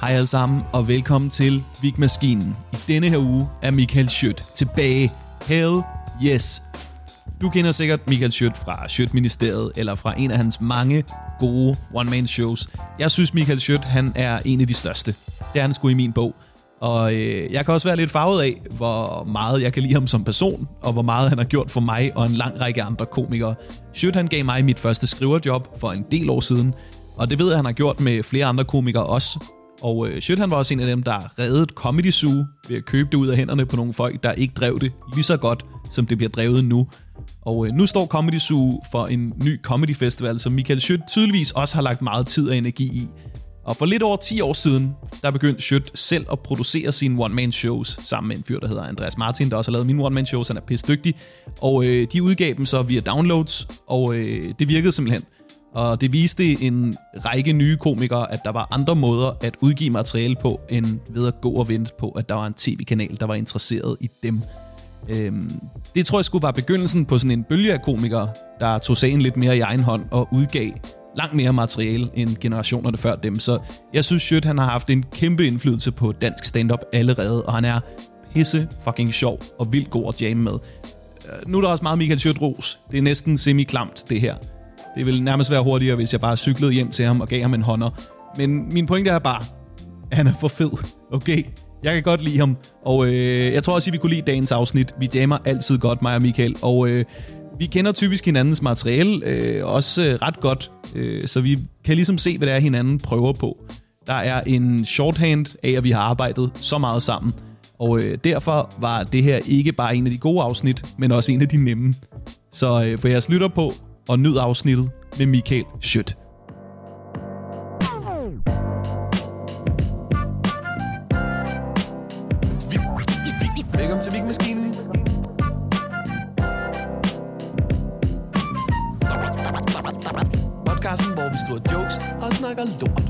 Hej alle sammen, og velkommen til Vigmaskinen. I denne her uge er Michael Schødt tilbage. Hell yes! Du kender sikkert Michael Schødt fra Schødt-ministeriet, eller fra en af hans mange gode one-man-shows. Jeg synes, Michael Schødt, han er en af de største. Det er han sgu i min bog. Og jeg kan også være lidt farvet af, hvor meget jeg kan lide ham som person, og hvor meget han har gjort for mig og en lang række andre komikere. Schødt, han gav mig mit første skriverjob for en del år siden, og det ved jeg, han har gjort med flere andre komikere også. Og Schødt, han var også en af dem, der reddede Comedy Zoo ved at købe det ud af hænderne på nogle folk, der ikke drev det lige så godt, som det bliver drevet nu. Og nu står Comedy Zoo for en ny comedy festival, som Michael Schødt tydeligvis også har lagt meget tid og energi i. Og for lidt over 10 år siden, der begyndte Schødt selv at producere sine one-man-shows sammen med en fyr, der hedder Andreas Martin, der også har lavet mine one-man-shows. Han er pissedygtig. Og de udgav dem så via downloads, og det virkede simpelthen. Og det viste en række nye komikere, at der var andre måder at udgive materiale på, end ved at gå og vente på, at der var en tv-kanal, der var interesseret i dem. Det tror jeg skulle være begyndelsen på sådan en bølge af komikere, der tog sagen lidt mere i egen hånd og udgav langt mere materiale end generationerne før dem. Så jeg synes, Schødt, han har haft en kæmpe indflydelse på dansk stand-up allerede, og han er pisse fucking sjov og vildt god at jamme med. Nu er der også meget Michael Schødt-ros. Det er næsten semi-klamt, det her. Det ville nærmest være hurtigere, hvis jeg bare cyklede hjem til ham og gav ham en hånder. Men min pointe er bare, at han er for fed. Okay? Jeg kan godt lide ham. Og jeg tror også, at vi kunne lide dagens afsnit. Vi jammer altid godt, mig og Michael. Og vi kender typisk hinandens materiale også ret godt. Så vi kan ligesom se, hvad det er, hinanden prøver på. Der er en shorthand af, at vi har arbejdet så meget sammen. Og derfor var det her ikke bare en af de gode afsnit, men også en af de nemme. Så for jeres lytter på og nyd afsnittet med Michael Schødt. Velkommen til Vigmaskinen. Podcasten, hvor vi skriver jokes og snakker lort.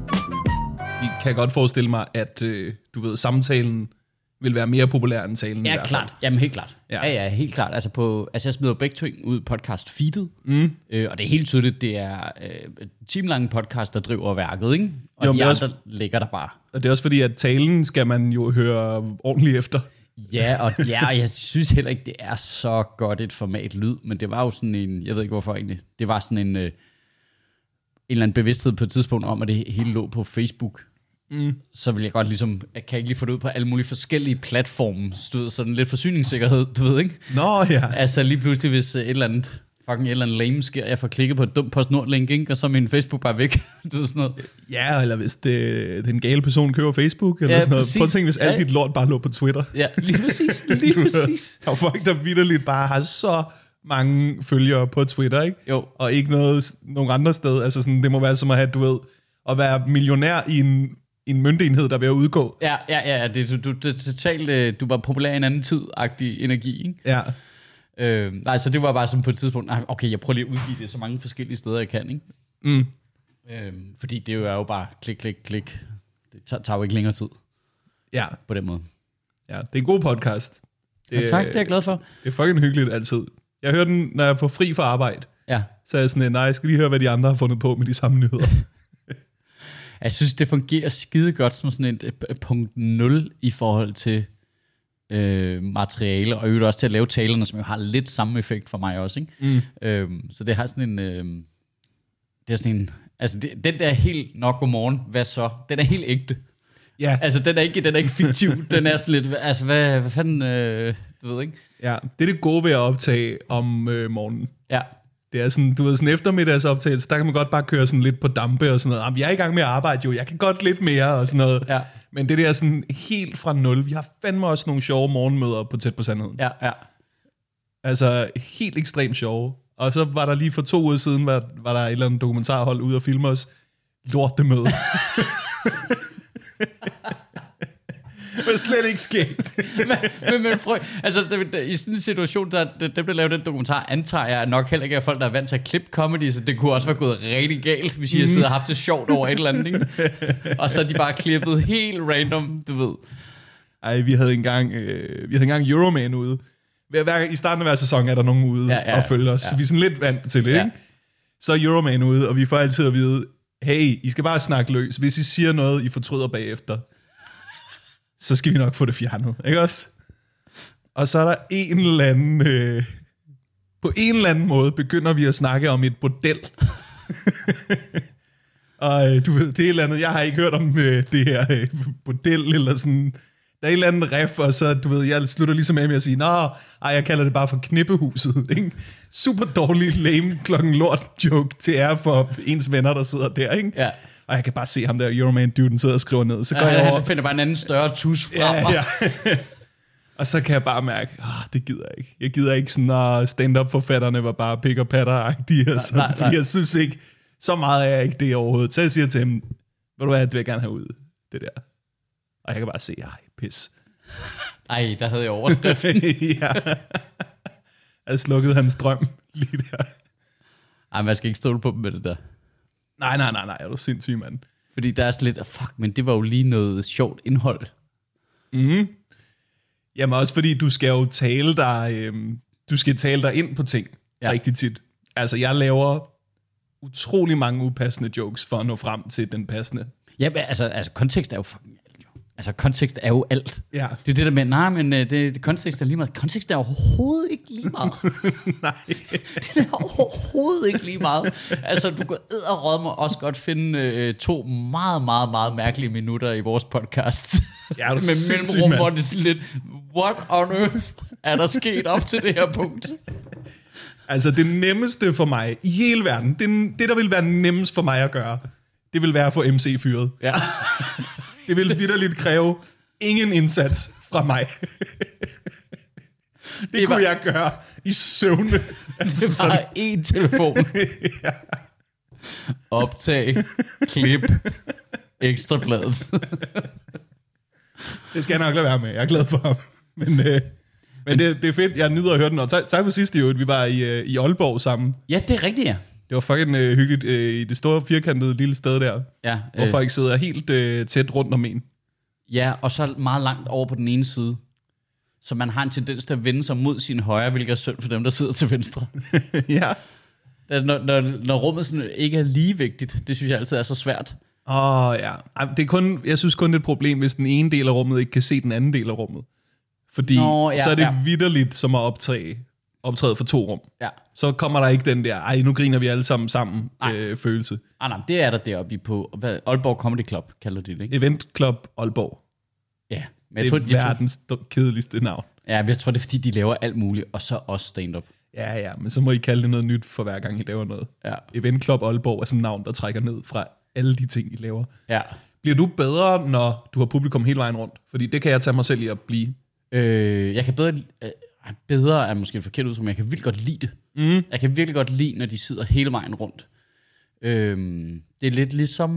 Vi kan godt forestille mig, at du ved, samtalen vil være mere populær end talen. Ja, klart. Jamen, helt klart. Ja, helt klart. Altså, jeg smider begge ting ud podcast-feedet, og det er helt tydeligt, det er timelange podcast, der driver værket, ikke? Og jo, de andre også, ligger der bare. Og det er også fordi, at talen skal man jo høre ordentligt efter. Ja, og jeg synes heller ikke, det er så godt et format lyd, men det var jo sådan en, jeg ved ikke hvorfor egentlig, det var sådan en eller anden bevidsthed på et tidspunkt om, at det hele lå på Facebook. Så vil jeg godt ligesom, jeg kan ikke lige få det ud på alle mulige forskellige platforme, sådan lidt forsyningssikkerhed, du ved, ikke? Nå ja. Altså lige pludselig, hvis et eller andet lame sker, jeg får klikket på et dumt PostNord-link, ikke? Og så er min Facebook bare væk, du ved sådan noget. Ja, eller hvis den gale person køber Facebook, eller sådan noget. Prøv at tænke, hvis alt dit lort bare lå på Twitter. Ja, lige præcis, lige præcis. Der er folk, der vitterligt bare har så mange følgere på Twitter, ikke? Jo. Og ikke nogen andre sted. Altså sådan, det må være som at have, du ved, at være millionær i en møntenhed, der er ved at udgå. Ja, det totalt, du var populær i en anden tid-agtig energi, ikke? Ja. Nej, så det var bare sådan på et tidspunkt, okay, jeg prøver lige at udgive det så mange forskellige steder, jeg kan, ikke? Fordi det er jo bare klik. Det tager jo ikke længere tid. Ja. På den måde. Ja, det er en god podcast. Tak, det er jeg glad for. Det er fucking hyggeligt altid. Jeg hører den, når jeg får fri fra arbejde. Ja. Så er jeg sådan, nej, jeg skal lige høre, hvad de andre har fundet på med de samme nyheder. Jeg synes, det fungerer skide godt som sådan et punkt 0 i forhold til materiale, og øvrigt også til at lave talerne, som jo har lidt samme effekt for mig også, ikke? Så det har sådan en... det er sådan en... Altså, den der helt nok godmorgen, hvad så? Den er helt ægte. Ja. Altså, den er ikke fiktiv. Den er sådan lidt... Altså, hvad fanden... du ved, ikke? Ja, det er det gode ved at optage om morgenen. Ja. Det er sådan, du ved, sådan eftermiddagsoptagelse, der kan man godt bare køre sådan lidt på dampe og sådan noget. Jeg er i gang med at arbejde jo, jeg kan godt lidt mere og sådan noget. Ja. Men det der er sådan helt fra 0. Vi har fandme også nogle sjove morgenmøder på Tæt på Sandheden. Ja. Altså helt ekstremt sjove. Og så var der lige for 2 uger siden, var der et eller andet dokumentarhold ude og filme os. Lortemøde. Det var slet ikke sket. men prøv, altså i sådan en situation, der blev lavet den dokumentar, antager jeg nok heller ikke er folk, der er vant til at klippe comedy, så det kunne også være gået rigtig galt, hvis I har siddet og haft det sjovt over et eller andet, ikke? Og så er de bare klippet helt random, du ved. Ej, vi havde engang Euroman ude. I starten af hver sæson er der nogen ude og følge os, så vi er sådan lidt vant til det, ikke? Så er Euroman ude, og vi får altid at vide, hey, I skal bare snakke løs. Hvis I siger noget, I fortryder bagefter, så skal vi nok få det fjernet, ikke også? Og så er der en eller anden... på en eller anden måde begynder vi at snakke om et bordel. Og du ved, det er et eller andet... Jeg har ikke hørt om det her bordel, eller sådan... Der er en eller anden ref, og så, du ved, jeg slutter ligesom med at sige, jeg kalder det bare for knippehuset, ikke? Super dårlig, lame, klokken lort joke til ære for ens venner, der sidder der, ikke? Ja. Og jeg kan bare se ham der, Euroman-duden, sidder og skriver ned. Så går jeg over... Han finder bare en anden større tus frem. Ja. Og så kan jeg bare mærke, det gider jeg ikke. Jeg gider ikke sådan, at stand-up-forfatterne var bare pik og patter-agtige. Fordi jeg synes ikke, så meget er jeg ikke det overhovedet. Så jeg siger til ham, ved du hvad, det vil jeg gerne have ud, det der. Og jeg kan bare se, pis. Ej, der havde jeg overskriften. Ja. Jeg slukkede hans drøm lige der. Ej, man skal ikke stole på dem med det der. Nej, er du sindssyg, mand. Fordi der er sådan lidt, men det var jo lige noget sjovt indhold. Mhm. Jamen også fordi, du skal jo tale dig ind på ting rigtig tit. Altså, jeg laver utrolig mange upassende jokes for at nå frem til den passende. Ja, altså kontekst er jo fucking alt, jo. Altså, kontekst er jo alt. Ja. Det er det der med, det kontekst er lige meget. Kontekst er overhovedet ikke lige meget. Nej. Det er overhovedet ikke lige meget. Altså, du kan edderrådme også godt finde 2 meget, meget, meget mærkelige minutter i vores podcast. Ja, med mellemrum, hvor det er sådan lidt, what on earth er der sket op til det her punkt? Altså, det nemmeste for mig i hele verden, det der vil være nemmest for mig at gøre, det vil være at få MC fyret. Ja. Det vil vitterligt kræve ingen indsats fra mig. Det kunne jeg gøre i søvne. Altså, det var én telefon. Ja. Optag, klip, ekstrabladet. Det skal jeg nok lade være med. Jeg er glad for ham. Men det er fedt. Jeg nyder at høre den. Og tak for sidste jo, at vi var i Aalborg sammen. Ja, det er rigtigt, ja. Det var fucking hyggeligt i det store firkantede lille sted der. Ja, hvor folk sidder helt tæt rundt om en. Ja, og så meget langt over på den ene side. Så man har en tendens til at vende sig mod sin højre, hvilket er synd for dem, der sidder til venstre. Ja. Når rummet sådan ikke er ligevigtigt, det synes jeg altid er så svært. Ja. Jeg synes kun det er et problem, hvis den ene del af rummet ikke kan se den anden del af rummet. Fordi så er det vitterligt som at optræde for 2 rum. Ja. Så kommer der ikke den der, nu griner vi alle sammen følelse. Nej, det er der deroppe på Aalborg Comedy Club, kalder de det, ikke? Event Club Aalborg. Ja. Men det er verdens kedeligste navn. Ja, jeg tror, det er fordi, de laver alt muligt, og så også stand-up. Ja, men så må I kalde det noget nyt for hver gang, I laver noget. Ja. Event Club Aalborg er sådan et navn, der trækker ned fra alle de ting, I laver. Ja. Bliver du bedre, når du har publikum hele vejen rundt? Fordi det kan jeg tage mig selv i at blive. Jeg kan bedre er måske et forkert ud, som jeg kan virkelig godt lide det. Mm. Jeg kan virkelig godt lide, når de sidder hele vejen rundt. Det er lidt ligesom...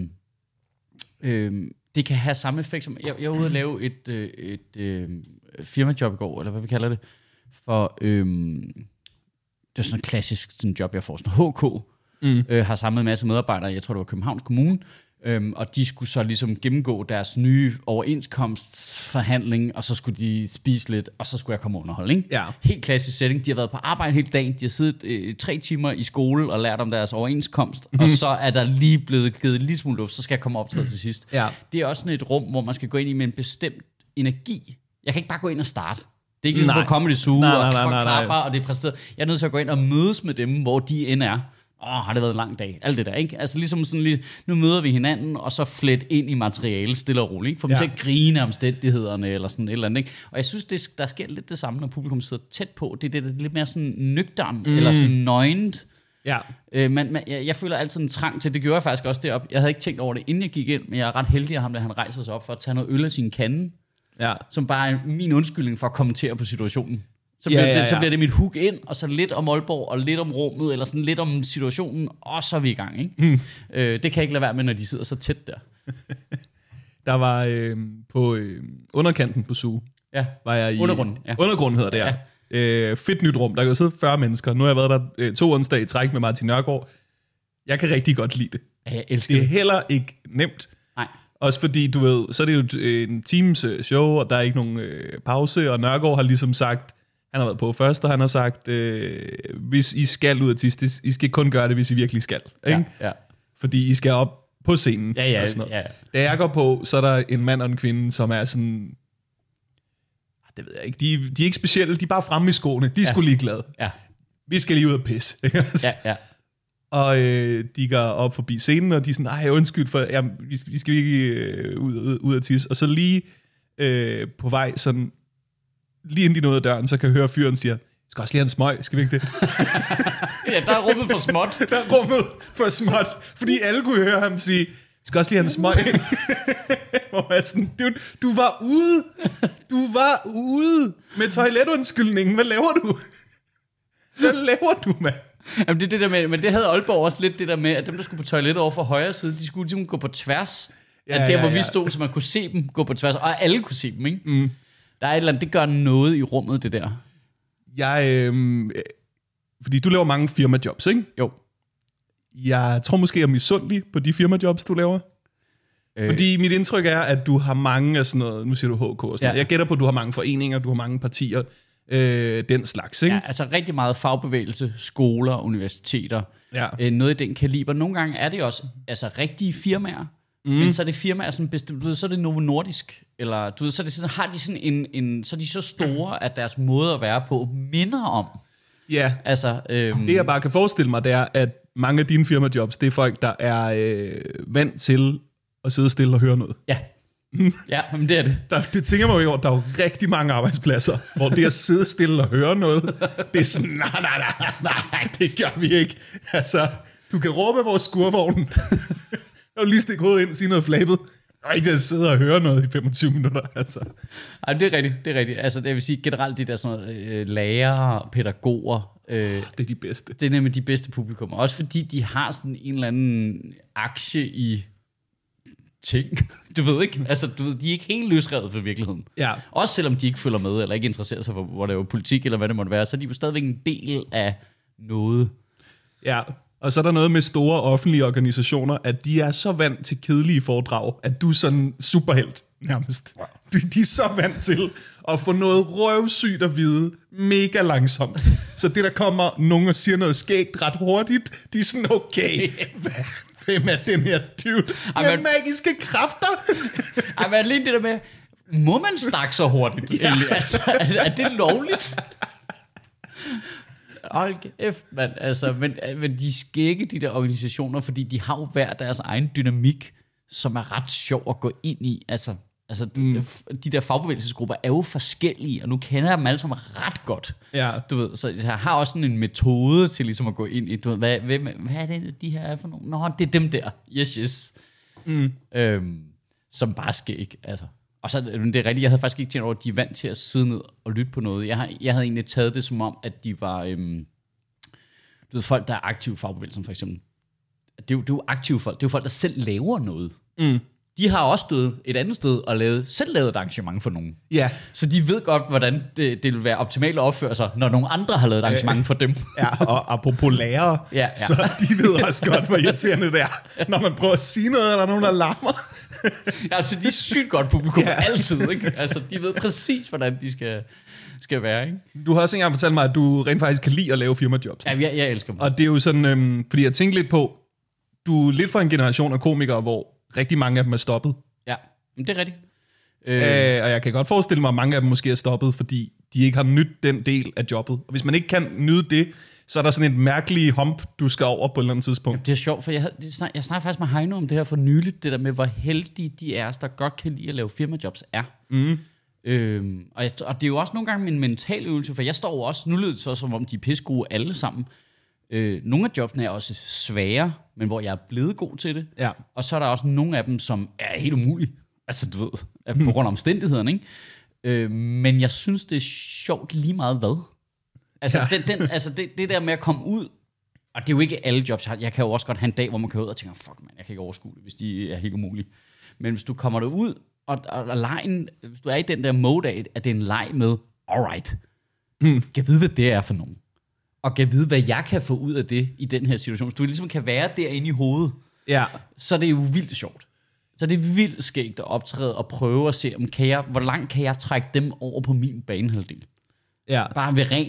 det kan have samme effekt som... Jeg var ude at lave et firmajob i går, eller hvad vi kalder det, for... det er sådan et klassisk sådan job, jeg får. Sådan HK har samlet en masse medarbejdere, jeg tror det var Københavns Kommune, og de skulle så ligesom gennemgå deres nye overenskomstforhandling, og så skulle de spise lidt, og så skulle jeg komme underholde, ikke? Ja. Helt klassisk setting. De har været på arbejde hele dagen, de har siddet 3 timer i skole og lært om deres overenskomst, og så er der lige blevet givet en lille smule luft, så skal jeg komme op til sidst. Ja. Det er også sådan et rum, hvor man skal gå ind i med en bestemt energi. Jeg kan ikke bare gå ind og starte. Det er ikke ligesom på Comedy Zoo, og folk klapper, og det er præsteret. Jeg er nødt til at gå ind og mødes med dem, hvor de end er. Har det været en lang dag? Alt det der, ikke? Altså ligesom sådan lidt, nu møder vi hinanden, og så flet ind i materiale, stille og roligt, ikke? For dem til at grine omstændighederne, eller sådan et eller andet, ikke? Og jeg synes, der sker lidt det samme, når publikum sidder tæt på. Det er lidt mere sådan nøgtern, eller sådan nøgent. Ja. Jeg føler altid en trang til, det gjorde jeg faktisk også deroppe. Jeg havde ikke tænkt over det, inden jeg gik ind, men jeg er ret heldig af ham, da han rejser sig op for at tage noget øl af sin kande, som bare er min undskyldning for at kommentere på situationen. Så bliver det mit hook ind, og så lidt om Aalborg, og lidt om rummet, eller sådan lidt om situationen, og så er vi i gang, ikke? Det kan jeg ikke lade være med, når de sidder så tæt der. Der var på underkanten på Zoo. Ja, var jeg i undergrunden. Ja. Undergrunden hedder det, ja. Fedt nyt rum. Der kan jo sidde 40 mennesker. Nu har jeg været der 2 onsdage i træk med Martin Nørgaard. Jeg kan rigtig godt lide det. Ja, jeg elsker det. Det er heller ikke nemt. Nej. Også fordi, du ved, så er det jo en teams show, og der er ikke nogen pause, og Nørgaard har ligesom sagt, han har været på først, og han har sagt, hvis I skal ud af tiste, I skal kun gøre det, hvis I virkelig skal. Ikke? Ja. fordi I skal op på scenen. Ja. Og sådan noget. Da jeg går på, så er der en mand og en kvinde, som er sådan... Det ved jeg ikke. De er ikke specielle, de er bare fremme i skoene. De er sgu ligeglade. Ja. Vi skal lige ud og pisse. Ja. Og de går op forbi scenen, og de er sådan, ej, undskyld, for vi skal ikke ud og tisse. Og så lige på vej, sådan, lige inden de nåede døren, så kan jeg høre fyren siger, vi skal også lige have en smøg, skal vi ikke det? Ja, der er rummet for småt. Der er rummet for småt, fordi alle kunne høre ham sige, vi skal også lige have en smøg. Hvor jeg sådan, du var ude. Du var ude med toiletundskyldningen. Hvad laver du? Hvad laver du, mand? Jamen det er det der med, men det havde Aalborg også lidt det der med, at dem, der skulle på toilettet over for højre side, de skulle ligesom gå på tværs af der, hvor vi stod, så man kunne se dem gå på tværs, og alle kunne se dem, ikke? Mm. Der er et eller andet, det gør noget i rummet, det der. Fordi du laver mange firmajobs, ikke? Jo. Jeg tror måske, jeg er misundelig på de firmajobs, du laver. Fordi mit indtryk er, at du har mange af sådan noget, nu siger du HK og sådan noget. Jeg gætter på, at du har mange foreninger, du har mange partier, den slags, ikke? Ja, altså rigtig meget fagbevægelse, skoler, universiteter, noget i den kaliber. Nogle gange er det også altså rigtige firmaer, men så er det firmaer sådan bestemt, du ved, så er det Novo Nordisk, eller du ved, så er det sådan, har de sådan så er de så store, at deres måde at være på minder om. Ja, altså, det jeg bare kan forestille mig, det er, at mange af dine firmajobs, det er folk, der er vant til at sidde stille og høre noget. Ja. Ja, men det er det. Det tænker man jo over, der er jo rigtig mange arbejdspladser, hvor det at sidde stille og høre noget, det er sådan, nej, det gør vi ikke. Altså, du kan råbe vores skurvogn. Jeg vil lige stikke hovedet ind og sige noget flabet. Jeg er ikke til at sidde og høre noget i 25 minutter, altså. Ej, det er rigtigt. Altså, det vil sige generelt de der sådan noget, lærere, pædagoger. Det er de bedste. Det er nemlig de bedste publikum. Også fordi de har sådan en eller anden aktie i ting. Du ved ikke, altså de er ikke helt løsrevet fra virkeligheden. Ja. Også selvom de ikke følger med, eller ikke interesserer sig for, hvor det er politik, eller hvad det måtte være, så er de jo stadigvæk en del af noget. Ja. Og så er der noget med store offentlige organisationer, at de er så vant til kedelige foredrag, at du er sådan superhelt nærmest. De er så vant til at få noget røvsygt at vide mega langsomt. Så det, der kommer nogen og siger noget skægt ret hurtigt, de er sådan, okay, hvem er den her dude med magiske kræfter? Ej, men lige det der med, må man snakke så hurtigt? Ja. Altså, er det lovligt? Hold kæft, mand. Altså, men de skægge, de der organisationer, fordi de har jo hver deres egen dynamik, som er ret sjov at gå ind i. Altså de der fagbevægelsesgrupper er jo forskellige, og nu kender jeg dem alle sammen ret godt. Ja. Du ved, så jeg har også sådan en metode til ligesom at gå ind i, du ved, hvad er det, de her er for nogle? Nå, det er dem der. Yes. Som bare skæg, altså. Og så det er rigtigt, jeg havde faktisk ikke tænkt over, at de er vant til at sidde ned og lytte på noget. Jeg havde egentlig taget det som om, at de var, du ved, folk, der er aktive i fagbevægelsen for eksempel. Det er jo aktive folk, det er jo folk, der selv laver noget. De har også stået et andet sted og selv lavet et arrangement for nogen. Ja. Så de ved godt, hvordan det vil være optimalt at opføre sig, når nogle andre har lavet et arrangement for dem. Ja, og apropos lærere, så de ved også godt, hvor irriterende det er, når man prøver at sige noget, og der er nogen, der larmer. Ja, altså de er sygt godt publikum altid, ikke? Altså de ved præcis, hvordan de skal være, ikke? Du har også engang fortalt mig, at du rent faktisk kan lide at lave firmajobs. Ja, jeg elsker dem. Og det er jo sådan, fordi jeg tænkte lidt på, du er lidt fra en generation af komikere, hvor rigtig mange af dem er stoppet. Ja, men det er rigtigt. Og jeg kan godt forestille mig, at mange af dem måske er stoppet, fordi de ikke har nydt den del af jobbet. Og hvis man ikke kan nyde det, så er der sådan et mærkeligt hump, du skal over på et eller andet tidspunkt. Jamen, det er sjovt, for jeg snakker faktisk med Heino om det her for nyligt, det der med, hvor heldige de er, der godt kan lide at lave firmajobs er. Og det er jo også nogle gange min mental øvelse, for jeg står jo også, nu lyder det så som om de er pissegode alle sammen. Nogle af jobsene er også svære, men hvor jeg er blevet god til det. Ja. Og så er der også nogle af dem, som er helt umulige. Altså du ved, på grund af omstændighederne, ikke? Men jeg synes, det er sjovt lige meget hvad. Altså, det der med at komme ud, og det er jo ikke alle jobs. Jeg kan jo også godt have en dag, hvor man kan ud og tænker, fuck man, jeg kan ikke overskue det, hvis de er helt umulige. Men hvis du kommer derud, og lejen, hvis du er i den der mode af, at det er en leg med, alright, kan vide, hvad det er for nogen. Og kan vide, hvad jeg kan få ud af det i den her situation. Hvis du ligesom kan være derinde i hovedet, så er det jo vildt sjovt. Så det er vildt skægt at optræde og prøve at se, hvor langt kan jeg trække dem over på min banehalvdel. Ja. Bare ved ren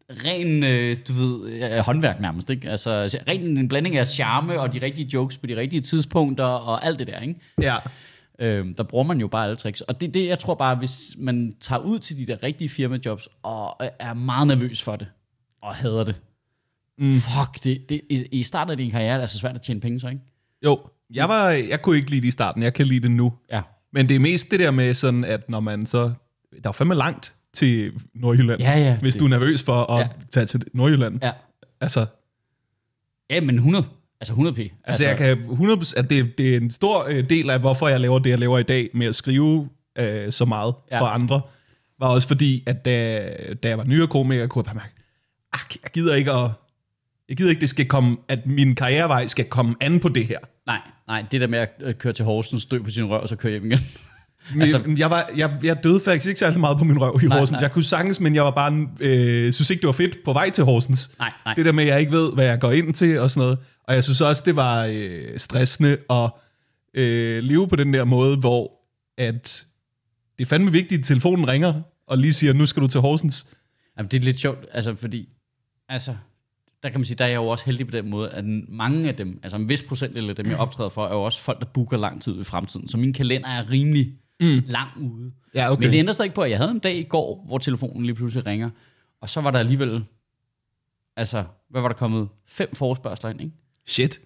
ren, håndværk nærmest, ikke? Altså ren en blanding af charme og de rigtige jokes på de rigtige tidspunkter og alt det der, ikke? Ja. Der bruger man jo bare alle tricks. Og det jeg tror bare, hvis man tager ud til de der rigtige firmajobs og er meget nervøs for det, og hader det, fuck, det i starten af din karriere er det altså svært at tjene penge så, ikke? Jo, jeg kunne ikke lide det i starten, jeg kan lide det nu. Ja. Men det er mest det der med sådan, at når man så... Der er fandme langt til Nordjylland, hvis du er nervøs for at tage til Nordjylland. Ja. Altså... Ja, men 100. Altså 100p. Altså jeg kan 100%... At det er en stor del af, hvorfor jeg laver det, jeg laver i dag, med at skrive så meget for andre, var også fordi, at da jeg var nyere komiker, kunne jeg bare mærke, jeg gider ikke, det skal komme, at min karrierevej skal komme an på det her. Nej, det der med at køre til Horsens, dø på sin røv, og så køre hjem igen. Jeg døde faktisk ikke særlig meget på min røv i Horsens. Nej. Jeg kunne sagtens, men jeg var bare synes ikke, det var fedt på vej til Horsens. Nej. Det der med, at jeg ikke ved, hvad jeg går ind til og sådan noget. Og jeg synes også, det var stressende at leve på den der måde, hvor at det er fandme vigtigt, at telefonen ringer og lige siger, nu skal du til Horsens. Jamen, det er lidt sjovt, altså fordi, der kan man sige, der er jeg jo også heldig på den måde, at mange af dem, altså en vis procentdel af dem, jeg optræder for, er jo også folk, der booker lang tid i fremtiden. Så min kalender er rimelig lang ude. Ja, okay. Men det ændrer sig ikke på, at jeg havde en dag i går, hvor telefonen lige pludselig ringer, og så var der alligevel, hvad var der kommet? 5 forespørgsler ind, ikke? Shit.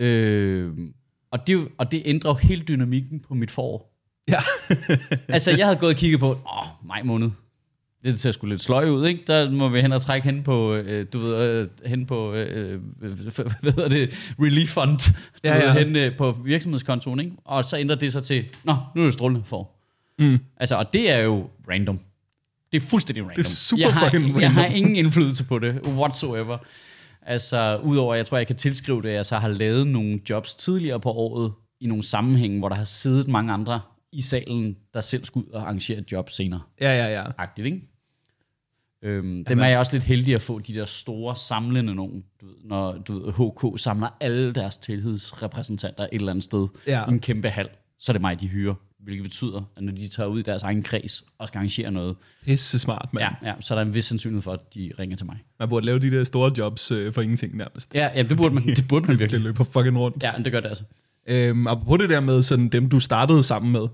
Og det ændrer jo hele dynamikken på mit forår. Ja. Jeg havde gået og kigget på, maj måned. Det ser sgu lidt sløj ud, ikke? Der må vi hen og trække hen på, relief fund, hen på virksomhedskontoen, ikke? Og så ændrer det sig til, nu er det strålende for. Og det er jo random. Det er fuldstændig random. Det er super fucking random. Jeg har ingen indflydelse på det, whatsoever. Udover, jeg tror, jeg kan tilskrive det, at jeg så har lavet nogle jobs tidligere på året, i nogle sammenhænge, hvor der har siddet mange andre i salen, der selv skulle ud og arrangere et job senere. Ja. Agtigt, ikke? Dem er jeg også lidt heldig at få de der store samlende nogen. Når HK samler alle deres tillidsrepræsentanter et eller andet sted i en kæmpe hal, så er det mig, de hyrer. Hvilket betyder, at når de tager ud i deres egen kreds og skal arrangere noget. Pisse smart, mand. Ja, så er der en vis sandsynlighed for, at de ringer til mig. Man burde lave de der store jobs for ingenting nærmest. Ja, det burde man, virkelig. Det løber fucking rundt. Ja, det gør det altså. Apropos det der med sådan dem, du startede sammen med.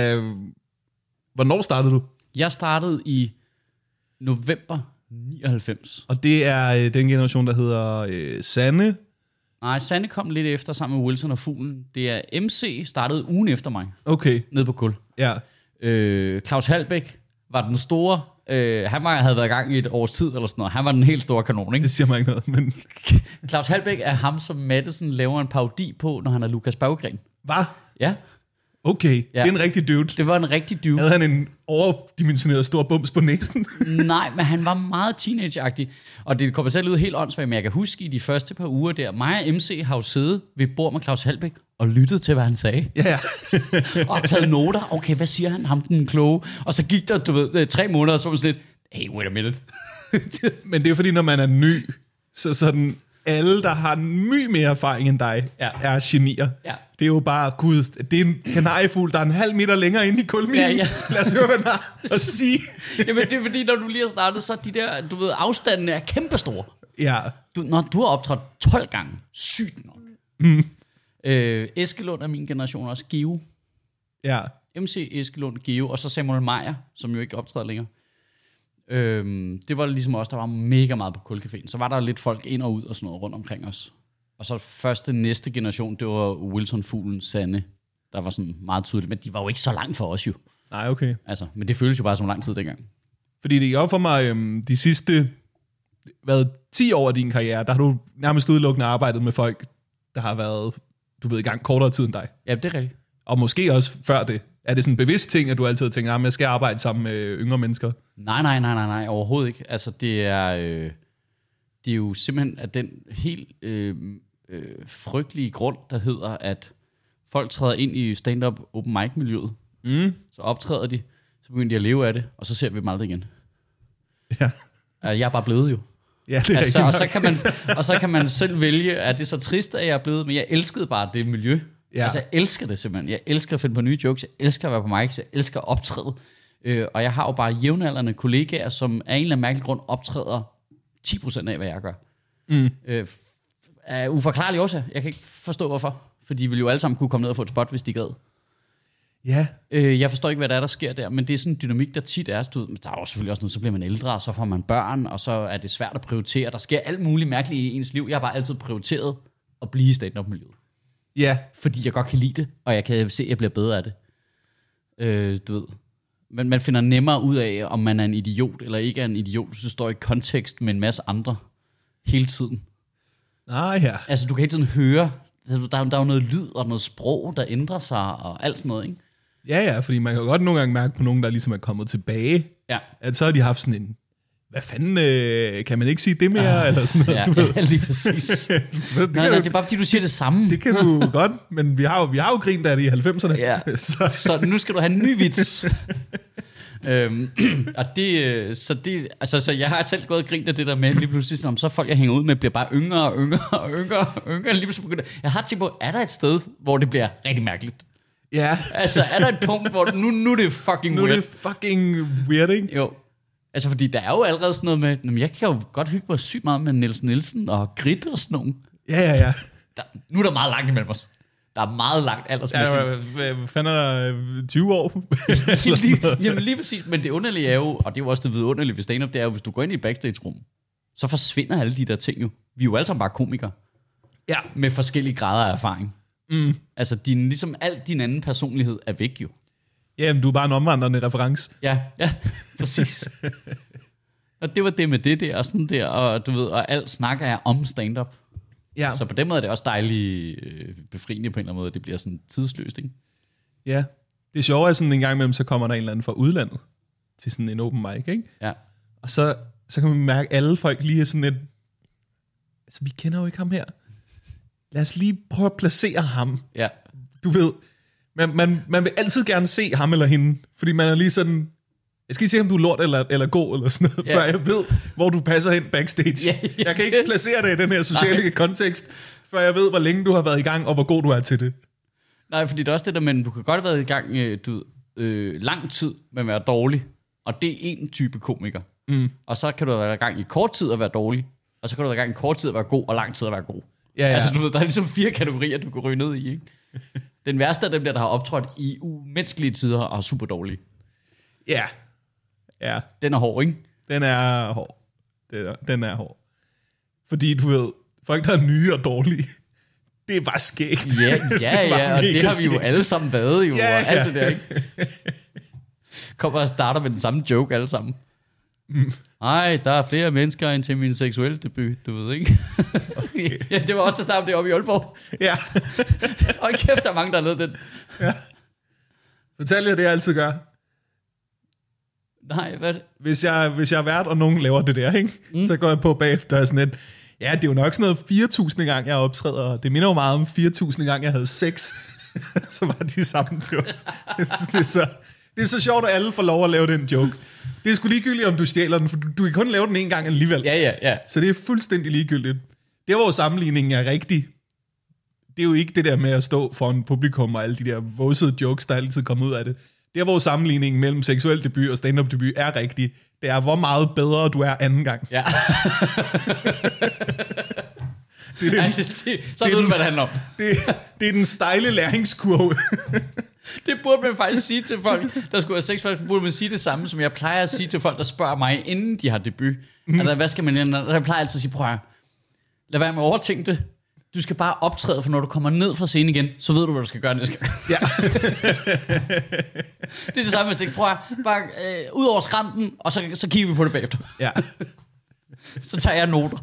Hvornår startede du? Jeg startede i november 99. Og det er den generation, der hedder Sanne? Nej, Sanne kom lidt efter sammen med Wilson og Fuglen. Det er MC, startede ugen efter mig. Okay. Nede på Kul. Ja. Claus Halbæk var den store. Han havde været i gang i et års tid eller sådan noget. Han var den helt store kanon, ikke? Det siger mig ikke noget, men... Claus Halbæk er ham, som Madison laver en parodi på, når han er Lukas Berggren. Hvad? Ja. Okay, det er en rigtig dude. Det var en rigtig dude. Havde han en overdimensioneret stor bums på næsen? Nej, men han var meget teenage-agtig. Og det kommer selv ud helt åndssvagt, men jeg kan huske i de første par uger der, mig og MC har jo siddet ved bord med Claus Halbæk og lyttet til, hvad han sagde. Ja. Og taget noter. Okay, hvad siger han? Ham den kloge. Og så gik der, 3 måneder, og så var man sådan lidt, hey, wait a minute. Men det er fordi, når man er ny, så sådan... Alle, der har mye mere erfaring end dig, er genier. Ja. Det er jo bare, gud, det er en kanariefugl, der er 1,5 meter længere inde i kulminen. Ja. Lad os høre, hvad den har at sige. Jamen, det er fordi, når du lige har startet, så de der, afstandene er kæmpestore. Ja. Når du har optrådt 12 gange, sygt nok. Eskelund er min generation også, Geo. Ja. MC, Eskelund, Geo, og så Samuel Meyer, som jo ikke optræder længere. Det var ligesom også, der var mega meget på Kulcaféen. Så var der lidt folk ind og ud og sådan noget rundt omkring os. Og så næste generation, det var Wilson, Fuglen, Sanne, der var sådan meget tydeligt. Men de var jo ikke så langt for os jo. Nej, okay. Men det føles jo bare som lang tid dengang. Fordi det er jo for mig de sidste 10 år af din karriere, der har du nærmest udelukkende arbejdet med folk, der har været, i gang kortere tid end dig. Ja, det er rigtigt. Og måske også før det. Er det sådan en bevidst ting, at du altid tænker, at jeg skal arbejde sammen med yngre mennesker? Nej, overhovedet ikke. Det er jo simpelthen af den helt frygtelige grund, der hedder, at folk træder ind i stand-up open mic-miljøet. Så optræder de, så begynder de at leve af det, og så ser vi dem aldrig igen. Ja. Jeg er bare blevet jo. Ja, det er rigtigt. Og så kan man selv vælge, at det er så trist, at jeg er blevet, men jeg elskede bare det miljø. Ja. Jeg elsker det simpelthen. Jeg elsker at finde på nye jokes. Jeg elsker at være på mics. Jeg elsker at optræde. Og jeg har jo bare jævnaldrende kollegaer, som af en eller anden mærkelig grund optræder 10% af, hvad jeg gør. Af uforklarlig årsag. Jeg kan ikke forstå, hvorfor. For de ville jo alle sammen kunne komme ned og få et spot, hvis de gad. Ja. Jeg forstår ikke, hvad der sker der, men det er sådan en dynamik, der tit er. Der er jo selvfølgelig også noget, så bliver man ældre, og så får man børn, og så er det svært at prioritere. Der sker alt muligt mærkeligt i ens liv. Jeg har bare altid prioriteret at blive i stand-up-miljøet. Ja. Fordi jeg godt kan lide det, og jeg kan se, at jeg bliver bedre af det. Du ved. Men man finder nemmere ud af, om man er en idiot eller ikke er en idiot, så står i kontekst med en masse andre hele tiden. Ja. Altså, du kan hele tiden høre, der er jo noget lyd og noget sprog, der ændrer sig og alt sådan noget, ikke? Ja, fordi man kan godt nogle gange mærke på nogen, der ligesom er kommet tilbage, at så har de haft sådan en, hvad fanden, kan man ikke sige det mere, eller sådan noget, ja, du ved. Ja, lige præcis. Nej, det er bare fordi, du siger det samme. Det kan du godt, men vi har jo grint af det i 90'erne. Ja. Så nu skal du have en ny vits. Og så jeg har selv gået og grint af det der med, lige pludselig, så folk jeg hænger ud med, bliver bare yngre og yngre. Lige pludselig begynder. Jeg har tænkt på, er der et sted, hvor det bliver rigtig mærkeligt? Ja. Altså, er der et punkt, hvor nu er det fucking weird? Nu er det fucking weird, ikke? Jo. Altså, fordi der er jo allerede sådan noget med, jeg kan jo godt hygge mig sygt meget med Niels Nielsen og Grit og sådan nogen. Ja. Nu er der meget langt imellem os. Der er meget langt aldersmæssigt. Ja, hvad fanden er der 20 år? Jamen lige præcis, men det underlige er jo, og det er jo også det vidunderlige ved stand-up, det er jo, hvis du går ind i et backstage-rum, så forsvinder alle de der ting jo. Vi er jo alle sammen bare komikere. Ja. Med forskellige grader af erfaring. Altså, ligesom al din anden personlighed er væk jo. Jamen, du er bare en omvandrende reference. Ja, præcis. Og det var det med det der, og sådan der, og du ved, og alt snak er om stand-up. Ja. Så på den måde er det også dejligt befriende på en eller anden måde, det bliver sådan tidsløst, ikke? Ja. Det sjove er sådan en gang imellem, så kommer der en eller anden fra udlandet til sådan en open mic, ikke? Ja. Og så kan man mærke, at alle folk lige er sådan et, altså vi kender jo ikke ham her. Lad os lige prøve at placere ham. Ja. Du ved, man vil altid gerne se ham eller hende, fordi man er lige sådan, jeg skal lige se, om du er lort eller god, eller sådan noget, før jeg ved, hvor du passer hen backstage. Jeg kan ikke placere dig i den her sociale kontekst, før jeg ved, hvor længe du har været i gang, og hvor god du er til det. Nej, fordi det er også det der, men du kan godt have været i gang lang tid med at være dårlig, og det er en type komiker. Og så kan du have været i gang i kort tid at være dårlig, og så kan du have været i gang i kort tid at være god, og lang tid at være god. Ja. Altså du ved, der er ligesom 4 kategorier, du kan ryge ned i, ikke? Den værste af dem der har optrådt i umenneskelige tider og er super dårlige. Ja. Den er hård, ikke? Den er hård. Den er hård. Fordi du ved, folk der er nye og dårlige, det er bare skægt. Ja, og det har vi jo alle sammen været jo, og alt det der, ikke? Kommer og starter med den samme joke alle sammen. Nej, der er flere mennesker end til min seksuelle debut, du ved, ikke? Okay. Ja, det var også der startede det oppe i Aalborg. Ja. Og kæft, der er mange, der har lavet den. Ja. Fortæl jer det, jeg altid gør. Nej, hvad er det? Hvis jeg er vært, og nogen laver det der, ikke? Så går jeg på bagefter og sådan et, ja, det er jo nok sådan noget 4.000 gang, jeg optræder, og det minder jo meget om 4.000 gang, jeg havde sex. Så var de samme joke. Det er så sjovt, at alle får lov at lave den joke. Det er sgu ligegyldigt, om du stjæler den, for du kan kun lave den en gang alligevel. Ja. Så det er fuldstændig ligegyldigt. Det hvor sammenligningen er rigtig. Det er jo ikke det der med at stå for en publikum og alle de der våsede jokes, der altid kommer ud af det. Det er hvor sammenligningen mellem seksuel debut og stand-up debut er rigtig. Det er, hvor meget bedre du er anden gang. Ja. Så ved du, hvad det handler om. Det er den stejle læringskurve. Det burde man faktisk sige til folk, der skulle have sex. Burde man sige det samme, som jeg plejer at sige til folk, der spørger mig, inden de har debut. Altså, hvad skal man? Jeg plejer altid at sige, prøv at lad være med at overtænke det. Du skal bare optræde, for når du kommer ned fra scenen igen, så ved du, hvad du skal gøre næste gang. Ja. Det er det samme med sex. Prøv at bare ud over skrænten, og så kigger vi på det bagefter. Ja. Så tager jeg noter.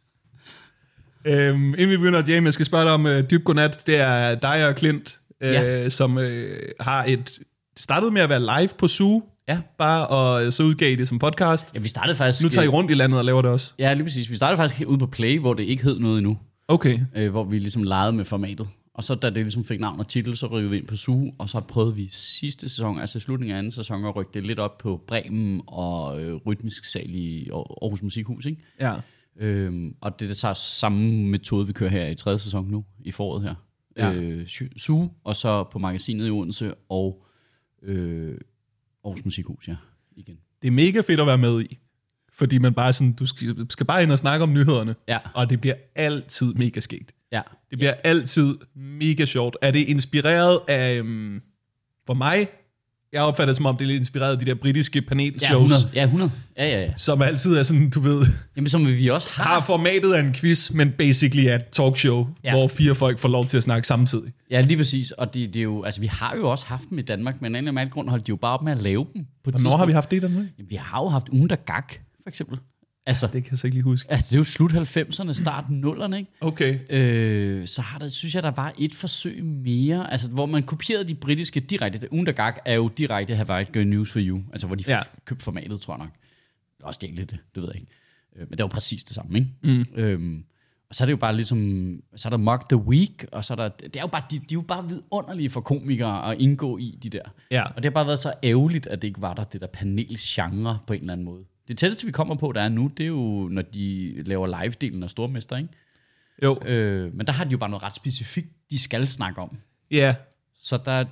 Inden vi begynder, James, jeg skal spørge dig om Dyb Godnat. Det er dig og Klint, som har startet med at være live på Zoo. Ja. Bare, og så udgav I det som podcast. Ja, vi startede faktisk. Nu tager I rundt i landet og laver det også. Ja, lige præcis. Vi startede faktisk ude på Play, hvor det ikke hed noget endnu. Okay. Hvor vi ligesom legede med formatet. Og så da det ligesom fik navn og titel, så rykkede vi ind på Zoo, og så prøvede vi sidste sæson, altså slutningen af anden sæson, at rykke det lidt op på Bremen og Rytmisk Sal i Aarhus Musikhus, ikke? Ja. Og det er så samme metode, vi kører her i 3. sæson nu, i foråret her. Ja. Zoo, og så på Magasinet i Odense, og Aarhus Musikhus, ja, igen. Det er mega fedt at være med i. fordi man bare sådan, du skal bare ind og snakke om nyhederne, Ja. og det bliver altid mega skægt. Ja. Det bliver altid mega sjovt. Er det inspireret af, for mig, jeg opfatter det som om, det er lidt inspireret af de der britiske panelshows, 100. Ja. som altid er sådan, du ved, Jamen, som vi også har formatet af en quiz, men basically er et talkshow, hvor 4 folk får lov til at snakke samtidig. Ja, lige præcis. Og det er jo, altså, vi har jo også haft dem i Danmark, men af en eller anden grund holdt de jo bare op med at lave dem. Hvornår har vi haft det i Danmark? Jamen, vi har jo haft Ugen, der gak, for eksempel. Altså, det kan jeg så ikke lige huske. Altså, det er jo slut 90'erne, start 0'erne, ikke? Okay. Så synes jeg, der var et forsøg mere, altså, hvor man kopierede de britiske direkte. Ugen, der gak er jo direkte Have I Got News for You, altså hvor de købte formatet, tror jeg nok. Også det lidt, det ved jeg ikke. Men det var præcis det samme, ikke? Og så er det jo bare ligesom, så er der Mock the Week, og så er der, det er jo bare, de er jo bare vidunderlige for komikere at indgå i de der. Ja. Og det har bare været så ærgerligt, at det ikke var der, det der panelsgenre på en eller anden måde. Det tætteste, vi kommer på, der er nu, det er jo, når de laver live-delen af Stormester, ikke? Jo. Men der har de jo bare noget ret specifikt, de skal snakke om. Ja. Yeah. Så der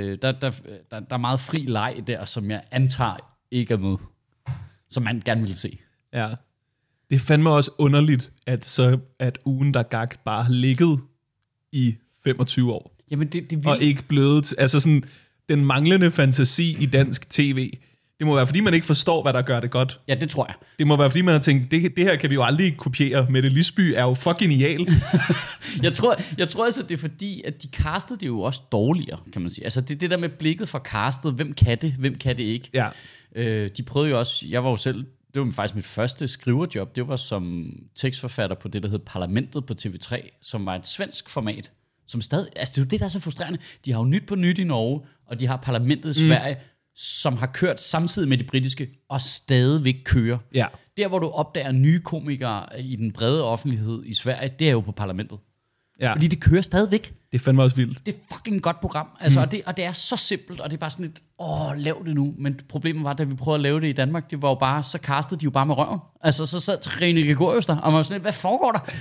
er meget fri leg der, som jeg antager ikke er med, som man gerne vil se. Ja. Det er fandme også underligt, at Ugen, der gak, bare har ligget i 25 år. Jamen det og ikke blevet, altså sådan, den manglende fantasi i dansk tv. Det må være, fordi man ikke forstår, hvad der gør det godt. Ja, det tror jeg. Det må være, fordi man har tænkt, det her kan vi jo aldrig kopiere. Mette Lisby er jo fucking genial. jeg tror altså, det er fordi, at de castede det jo også dårligere, kan man sige. Altså det er det der med blikket for castet. Hvem kan det ikke? Ja. De prøvede jo også, jeg var jo selv, det var faktisk mit første skriverjob, det var som tekstforfatter på det, der hed Parlamentet på TV3, som var et svensk format, som stadig, altså det er jo det, der er så frustrerende. De har jo Nyt på Nyt i Norge, og de har Parlamentet i Sverige, som har kørt samtidig med de britiske, og stadigvæk kører. Ja. Der, hvor du opdager nye komikere i den brede offentlighed i Sverige, det er jo på Parlamentet. Ja. Fordi det kører stadigvæk. Det er fandme også vildt. Det er fucking et godt program. Altså, og det er så simpelt, og det er bare sådan lidt, lav det nu. Men problemet var, da vi prøvede at lave det i Danmark, det var jo bare, så castede de jo bare med røven. Altså, så sad Trine Gregorius der, og man var sådan lidt, hvad foregår der?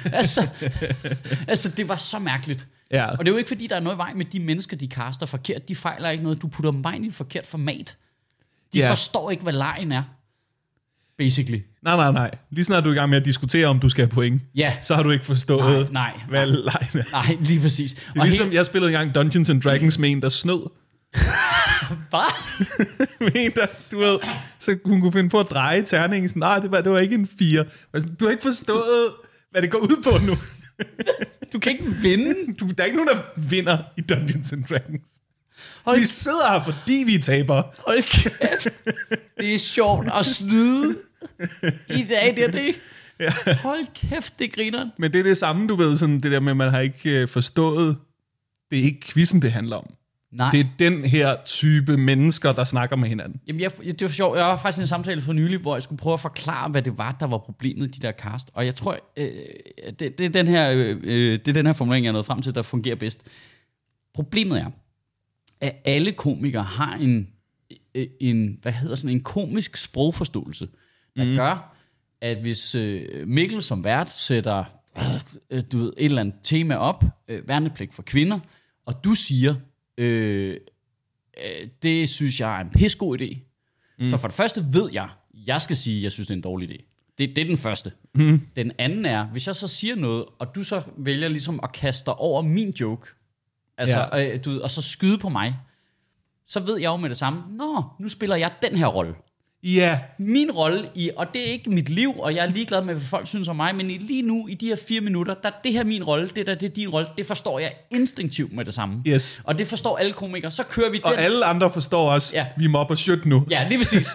Altså, det var så mærkeligt. Ja. Og det er jo ikke, fordi der er noget i vej med de mennesker, de caster forkert. De fejler ikke noget. Du putter dem bare ind i et forkert format. De forstår ikke, hvad lejen er. Basically. Nej. Lige snart du er i gang med at diskutere, om du skal have point, så har du ikke forstået, hvad lejen er. Nej, lige præcis. Det er ligesom, jeg spillede engang Dungeons and Dragons med en, der snød. Hvad? Med en, der, du ved, så hun kunne finde på at dreje terningen. Sådan, nej, det var ikke en 4. Du har ikke forstået, hvad det går ud på nu. Du kan ikke vinde. Der er ikke nogen, der vinder i Dungeons and Dragons. Vi sidder her, fordi vi taber. Hold kæft. Det er sjovt at snyde i dag, det er det. Ja. Hold kæft, det griner. Men det er det samme, du ved, sådan det der med, at man har ikke forstået, det er ikke quizzen, det handler om. Nej. Det er den her type mennesker, der snakker med hinanden. Jamen, det var sjovt. Jeg var faktisk i en samtale for nylig, hvor jeg skulle prøve at forklare, hvad det var, der var problemet i de der cast. Og jeg tror, det er den her formulering, jeg er nået frem til, der fungerer bedst. Problemet er, at alle komikere har en komisk sprogforståelse, der gør, at hvis Mikkel som vært sætter et eller andet tema op, værnepligt for kvinder, og du siger, det synes jeg er en pissegod idé. Så for det første ved jeg skal sige, at jeg synes, det er en dårlig idé. Det er den første. Den anden er, hvis jeg så siger noget, og du så vælger ligesom at kaste dig over min joke, altså, og så skyde på mig, så ved jeg jo med det samme, nu spiller jeg den her rolle. Ja. Min rolle og det er ikke mit liv, og jeg er ligeglad med, hvad folk synes om mig, men lige nu, i de her 4 minutter, der det her min rolle, det er din rolle, det forstår jeg instinktivt med det samme. Yes. Og det forstår alle komikere, så kører vi og den. Og alle andre forstår også, vi mobber shit nu. Ja, lige præcis.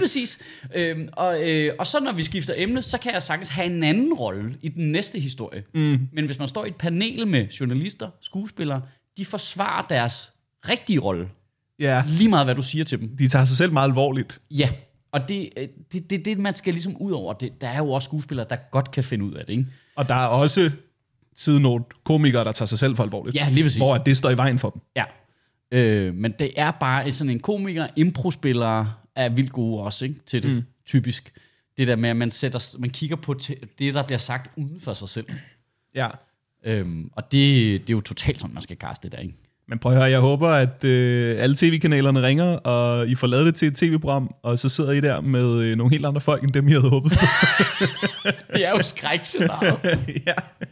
Og så når vi skifter emne, så kan jeg sagtens have en anden rolle i den næste historie. Men hvis man står i et panel med journalister, skuespillere, de forsvarer deres rigtige rolle. Ja. Lige meget, hvad du siger til dem. De tager sig selv meget alvorligt. Ja, og det man skal ligesom ud over. Der er jo også skuespillere, der godt kan finde ud af det, ikke? Og der er også sidenot komikere, der tager sig selv for alvorligt. Ja, lige præcis. Hvor det står i vejen for dem. Ja. Men det er bare sådan en komiker, improspillere er vildt gode også, ikke? Til det, typisk. Det der med, at man kigger på det, der bliver sagt uden for sig selv. Ja. Og det er jo totalt sådan, man skal kaste det der, ikke? Men prøv at høre, jeg håber, at alle tv-kanalerne ringer, og I får lavet det til et tv-program, og så sidder I der med nogle helt andre folk, end dem, I havde håbet på. Det er jo skrækscenariet. Ja.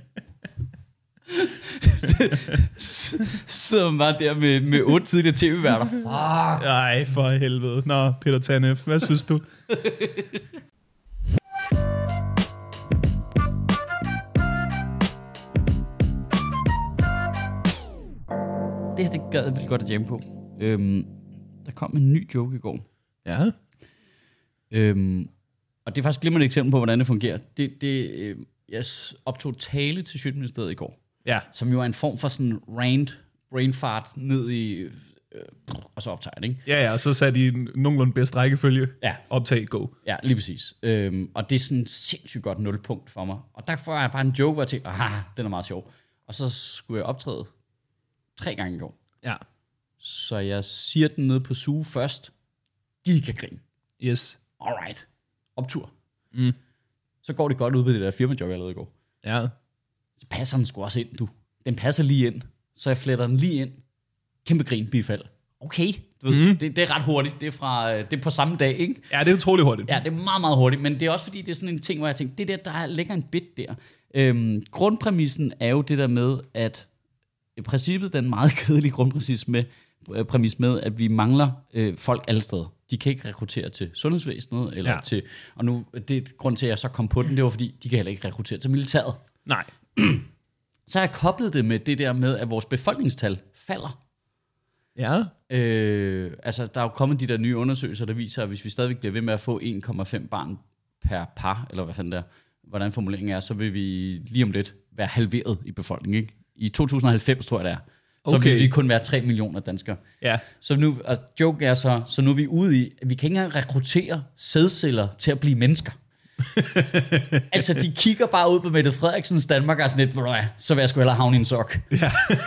Så man bare der med 8 tidligere tv-værter. Fuck. Ej, for helvede. Nå, Peter Tanef, hvad synes du? Det her, det gad jeg vildt godt at jamme på. Der kom en ny joke i går. Ja. Og det er faktisk et glimrende eksempel på, hvordan det fungerer. Jeg optog tale til Sjøtministeriet i går. Ja. Som jo er en form for sådan rant, brain fart ned i... og så optager det, ikke? Ja, og så satte I nogenlunde bedst rækkefølge. Ja. Optag, go. Ja, lige præcis. Og det er sådan sindssygt godt nulpunkt for mig. Og der får jeg bare en joke, hvor jeg tænker, den er meget sjov. Og så skulle jeg optræde 3 gange i går. Ja. Så jeg siger den nede på suge først. Gigagrin. Yes. Alright. Optur. Mm. Så går det godt ud på det der firmajob, jeg lavede i går. Ja. Så passer den sgu også ind, du. Den passer lige ind. Så jeg fletter den lige ind. Kæmpe grin, bifald. Okay. Du ved, det er ret hurtigt. Det er på samme dag, ikke? Ja, det er utroligt hurtigt. Ja, det er meget, meget hurtigt. Men det er også fordi, det er sådan en ting, hvor jeg tænker, der ligger en bit der. Grundpræmissen er jo det der med, at i princippet den meget kedelige grundpræmis med, at vi mangler folk alle steder. De kan ikke rekruttere til sundhedsvæsenet, eller til... Og nu, det grund til, at jeg så kom på den, det var fordi, de kan heller ikke rekruttere til militæret. Nej. Så har jeg koblet det med det der med, at vores befolkningstal falder. Ja. Altså, der er jo kommet de der nye undersøgelser, der viser, at hvis vi stadigvæk bliver ved med at få 1,5 barn per par, eller hvad fanden der, hvordan formuleringen er, så vil vi lige om lidt være halveret i befolkningen, ikke? I 2090, tror jeg det er. Så vil vi kun være 3 millioner danskere. Ja. Så nu, og joke er så nu er vi ude i, at vi kan ikke engang rekruttere sædceller til at blive mennesker. Altså, de kigger bare ud på Mette Frederiksens Danmark og sådan lidt, så vil jeg sgu hellere havne i en sok. Ja.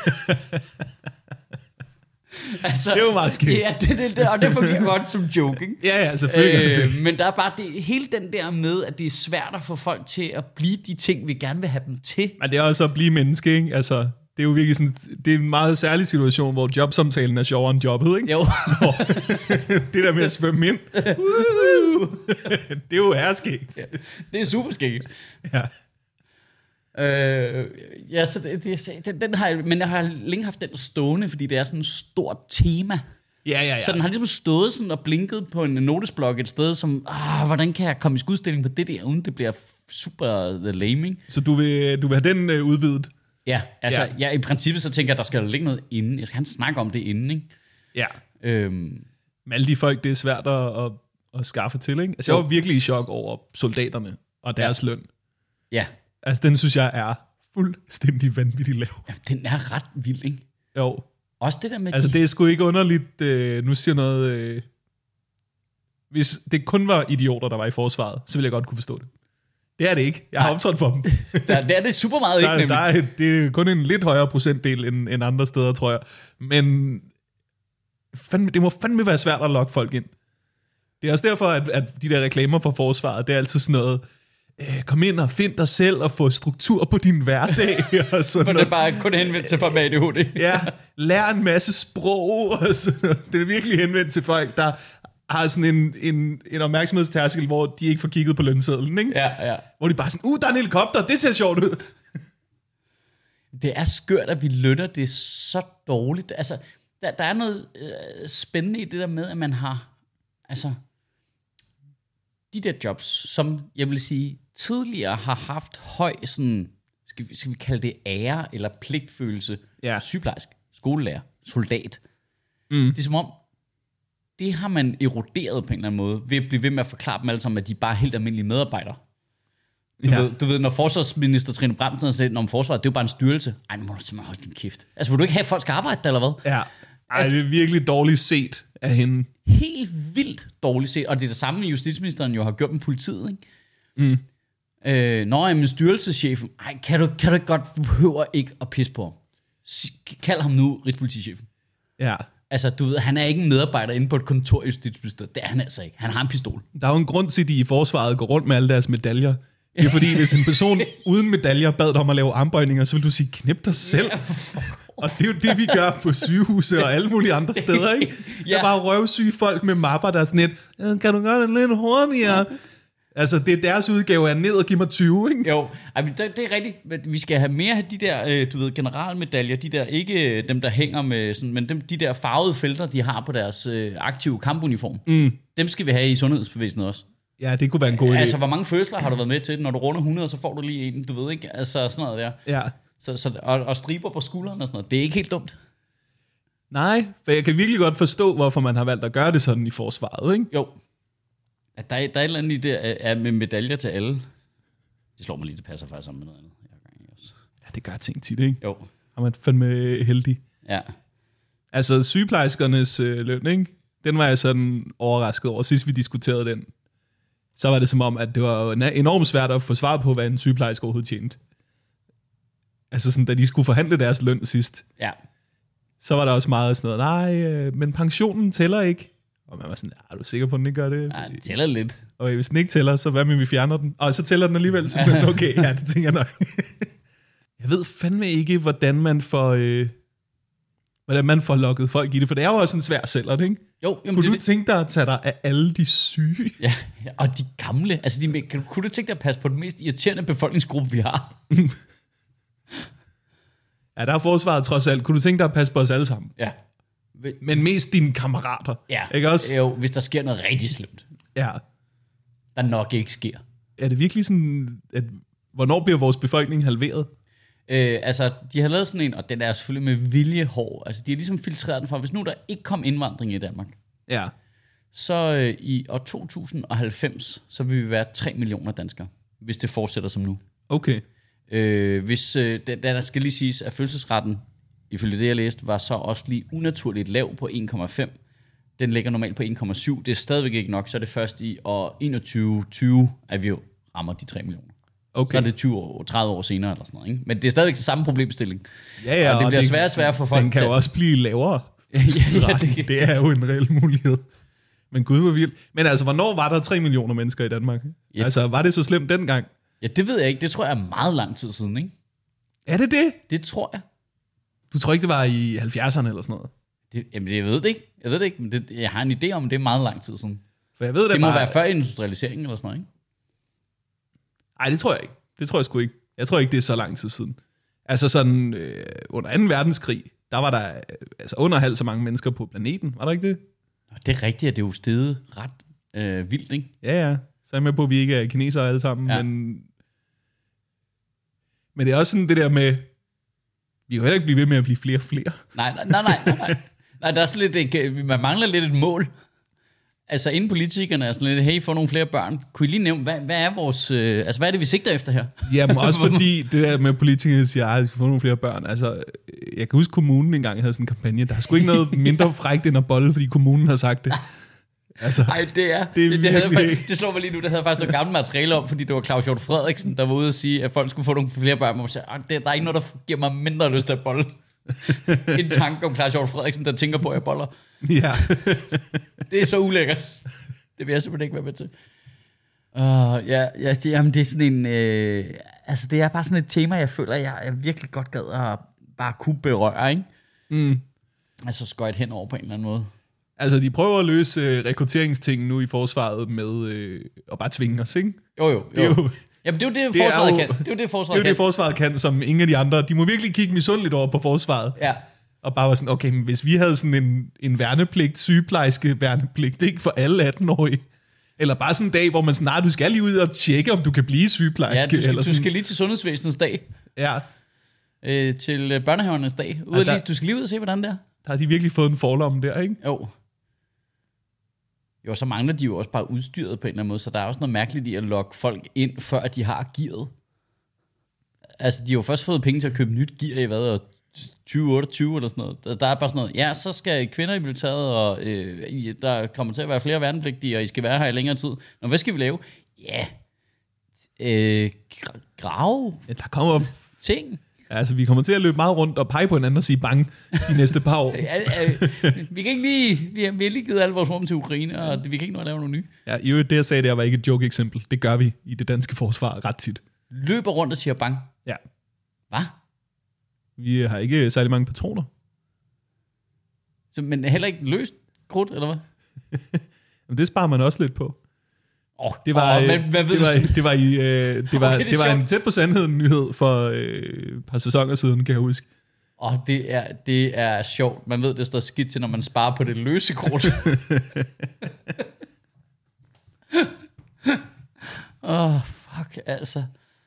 Altså, det er jo meget skidt. Ja, det, og det fungerer godt som joke, ikke? Ja, selvfølgelig. Men der er bare hele den der med, at det er svært at få folk til at blive de ting, vi gerne vil have dem til. Men det er også at blive menneske, ikke? Altså, det er jo virkelig sådan, det er en meget særlig situation, hvor jobsamtalen er sjovere end jobbet, ikke? Jo. Det der med at svømme ind. Det er jo herskægt. Ja, det er super skægt. Ja. Ja, så den har jeg, men jeg har længe haft den stående, fordi det er sådan et stort tema. Ja. Så den har ligesom stået sådan og blinket på en notesblok et sted, som, hvordan kan jeg komme i skudstilling på det der, uden det bliver super lame, ikke? Så du vil have den udvidet? Ja, altså, ja, i princippet så tænker jeg, at der skal ligge noget inden. Jeg skal have snakke om det inden, ikke? Ja. Men alle de folk, det er svært at skaffe til, ikke? Altså, jeg var virkelig i chok over soldaterne og deres løn. Ja. Altså, den synes jeg er fuldstændig vanvittig lav. Ja, den er ret vild, ikke? Jo. Også det der med... Altså, det er sgu ikke underligt... nu siger jeg noget... hvis det kun var idioter, der var i forsvaret, så ville jeg godt kunne forstå det. Det er det ikke. Jeg har optrådt for dem. Det er det super meget ikke, det er kun en lidt højere procentdel end andre steder, tror jeg. Men det må fandme være svært at lokke folk ind. Det er også derfor, at de der reklamer for forsvaret, det er altid sådan noget... kom ind og find dig selv og få struktur på din hverdag. Og sådan for det er bare kun henvendt til folk med ADHD. Ja, lær en masse sprog. Og sådan. Det er virkelig henvendt til folk, der har sådan en opmærksomhedstærskel, hvor de ikke får kigget på lønsedlen, ikke? Ja. Hvor de bare sådan, der er en helikopter, det ser sjovt ud. Det er skørt, at vi lønner det så dårligt. Altså, der er noget spændende i det der med, at man har... Altså, de der jobs, som jeg vil sige, tidligere har haft høj sådan, skal vi kalde det ære eller pligtfølelse, sygeplejerske, skolelærer, soldat. Det er som om, det har man eroderet på en eller anden måde, ved at blive ved med at forklare dem alle sammen, at de er bare helt almindelige medarbejdere. Du ved, når forsvarsminister Trine Bramsen siger, om forsvaret, det er jo bare en styrelse. Ej, nu må du simpelthen holde din kæft. Altså, vil du ikke have, at folk skal arbejde der, eller hvad? Ja. Ej, det er virkelig dårligt set af hende. Helt vildt dårligt set. Og det er det samme, justitsministeren jo har gjort med politiet, ikke? Når jeg med styrelseschefen, kan du ikke godt, du behøver ikke at pisse på ham. Kald ham nu rigspolitichefen. Ja. Altså, du ved, han er ikke en medarbejder inde på et kontor i justitsministeriet. Det er han altså ikke. Han har en pistol. Der er jo en grund til, at de i forsvaret går rundt med alle deres medaljer. Det er fordi, hvis en person uden medaljer bad dig om at lave armbøjninger, så vil du sige, knip dig selv. Og det er jo det, vi gør på sygehuse og alle mulige andre steder, ikke? Der er bare røvsyge folk med mapper, der er sådan lidt, kan du gøre det lidt hurtigere? Altså, det er deres udgave af ned og give mig 20, ikke? Jo, det er rigtigt. Vi skal have mere af de der, du ved, generalmedaljer, de der, ikke dem, der hænger med, sådan, men de der farvede felter, de har på deres aktive kampuniform. Dem skal vi have i sundhedsbevæsenet også. Ja, det kunne være en god idé. Altså, hvor mange fødsler har du været med til? Når du runder 100, så får du lige en, du ved ikke? Altså, sådan noget der. Ja. Og striber på skulderen og sådan noget. Det er ikke helt dumt. Nej, for jeg kan virkelig godt forstå, hvorfor man har valgt at gøre det sådan i forsvaret, ikke? Jo. At der er et eller andet i det med medaljer til alle. Det slår mig lige, det passer faktisk sammen med noget andet. Ja, det gør ting tit, ikke? Jo. Og man fandme heldig. Ja. Altså, sygeplejerskernes løn, ikke? Den var jeg sådan overrasket over. Sidst vi diskuterede den, så var det som om, at det var enormt svært at få svar på, hvad en sygeplejerske overhovedet tjente. Altså sådan, da de skulle forhandle deres løn sidst, Ja. så var der også meget sådan noget, men pensionen tæller ikke. Og man var sådan, er du sikker på, at den ikke gør det? Nej, det tæller lidt. Og hvis den ikke tæller, så hvad med, vi fjerner den? Og så tæller den alligevel. Så okay, ja, det tænker jeg nok. Jeg ved fandme ikke, hvordan man får lukket folk i det, for det er jo også en svær sælger, ikke? Jo, jamen, kunne du tænke dig at tage dig af alle de syge? Ja, og de gamle. Altså, kunne du tænke dig at passe på den mest irriterende befolkningsgruppe, vi har? Ja, der er forsvaret trods alt. Kunne du tænke dig at passe på os alle sammen? Ja. Men mest dine kammerater. Ja, ikke også? Jo, hvis der sker noget rigtig slemt. Ja. Der nok ikke sker. Er det virkelig sådan, at hvornår bliver vores befolkning halveret? Altså, de har lavet sådan en, og den er selvfølgelig med vilje hård. Altså, de har ligesom filtreret den fra, hvis nu der ikke kom indvandring i Danmark, ja, så i år 2090, så vil vi være 3 millioner danskere, hvis det fortsætter som nu. Okay. Hvis der skal lige siges, at fødselsretten, ifølge det jeg læste, var så også lige unaturligt lav på 1,5. Den ligger normalt på 1,7. Det er stadigvæk ikke nok, så er det først i år 2020, at vi rammer de 3 millioner. Okay. Så er det 30 år senere eller sådan noget, ikke? Men det er stadigvæk det samme problemstilling. Ja, og det bliver sværere og sværere for folk. Den kan jo også blive lavere. Det er jo en reel mulighed. Men gud, hvor vildt. Men altså, hvornår var der 3 millioner mennesker i Danmark? Ja. Altså, var det så slemt dengang? Ja, det ved jeg ikke. Det tror jeg er meget lang tid siden, ikke? Er det det? Det tror jeg. Du tror ikke, det var i 70'erne eller sådan noget? Jamen, jeg ved det ikke. Men jeg har en idé om, det er meget lang tid siden. For jeg ved, det må være før industrialiseringen eller sådan noget, ikke? Nej, det tror jeg ikke. Det tror jeg sgu ikke. Jeg tror ikke, det er så lang tid siden. Altså sådan, under 2. verdenskrig, der var der under halvt så mange mennesker på planeten. Var der ikke det? Det er rigtigt, at det er jo steget ret vildt, ikke? Ja. Så er jeg med på, at vi ikke er kinesere alle sammen. Ja. Men det er også sådan det der med, vi kan jo heller ikke blive ved med at blive flere og flere. Nej. Nej, der er sådan lidt, man mangler lidt et mål. Altså inden politikerne er sådan lidt, hey, få nogle flere børn. Kunne I lige nævne, hvad er vores, hvad er det, vi sigter efter her? Jamen også fordi det der med politikerne siger, at vi skal få nogle flere børn. Altså, jeg kan huske, kommunen engang havde sådan en kampagne. Der er sgu ikke noget mindre frækt end at bolle, fordi kommunen har sagt det. Altså, ej, det slår mig lige nu, det havde faktisk noget gammelt materiale om, fordi det var Claus Hjort Frederiksen, der var ude at sige, at folk skulle få nogle flere børn. Man siger, der er ikke noget, der giver mig mindre lyst til at bolle. En tanke om Claus Hjort Frederiksen, der tænker på, at jeg boller. Ja. Det er så ulækkert. Det vil jeg simpelthen ikke være med til. Jamen, det er sådan en, altså det er bare sådan et tema, jeg føler, jeg virkelig godt gad at bare kunne berøre, ikke? Mm. Altså skøjt henover på en eller anden måde. Altså, de prøver at løse rekrutteringsting nu i forsvaret med at bare tvinge os, ikke? Jo. Jamen, det er jo det, forsvaret kan. Det er jo det, forsvaret kan, som ingen af de andre. De må virkelig kigge misundeligt over på forsvaret. Ja. Og bare var sådan, okay, men hvis vi havde sådan en værnepligt, sygeplejerske værnepligt, ikke for alle 18-årige, eller bare sådan en dag, hvor man sådan, nej, du skal lige ud og tjekke, om du kan blive sygeplejerske. Ja, du skal lige til sundhedsvæsenets dag. Ja. Til børnehavernes dag. Du skal lige ud og se, hvordan det er. Der har de virkelig fået en forlom der, ikke? Jo, så mangler de jo også bare udstyret på en eller anden måde, så der er også noget mærkeligt i at lokke folk ind, før de har gearet. Altså, de har jo først fået penge til at købe nyt gear i hvad, 2028 eller sådan noget. Der er bare sådan noget, ja, så skal kvinder i militæret, og der kommer til at være flere værnepligtige, og I skal være her i længere tid. Nå, hvad skal vi lave? Ja, grave. Ja, der kommer ting. Altså, vi kommer til at løbe meget rundt og pege på hinanden og sige bang de næste par år. Vi kan ikke lige, vi har lige givet alle vores rum til Ukraine, og vi kan ikke nå at lave noget nye. Ja, i øvrigt, det jeg sagde, det var ikke et joke-eksempel. Det gør vi i det danske forsvar ret tit. Løber rundt og siger bang. Ja. Hvad? Vi har ikke særlig mange patroner. Men heller ikke løst krudt, eller hvad? Men det sparer man også lidt på. Det var en tæt på sandheden nyhed for et par sæsoner siden, kan jeg huske. Det er sjovt. Man ved, det står skidt til, når man sparer på det løse krudt. Fuck, altså.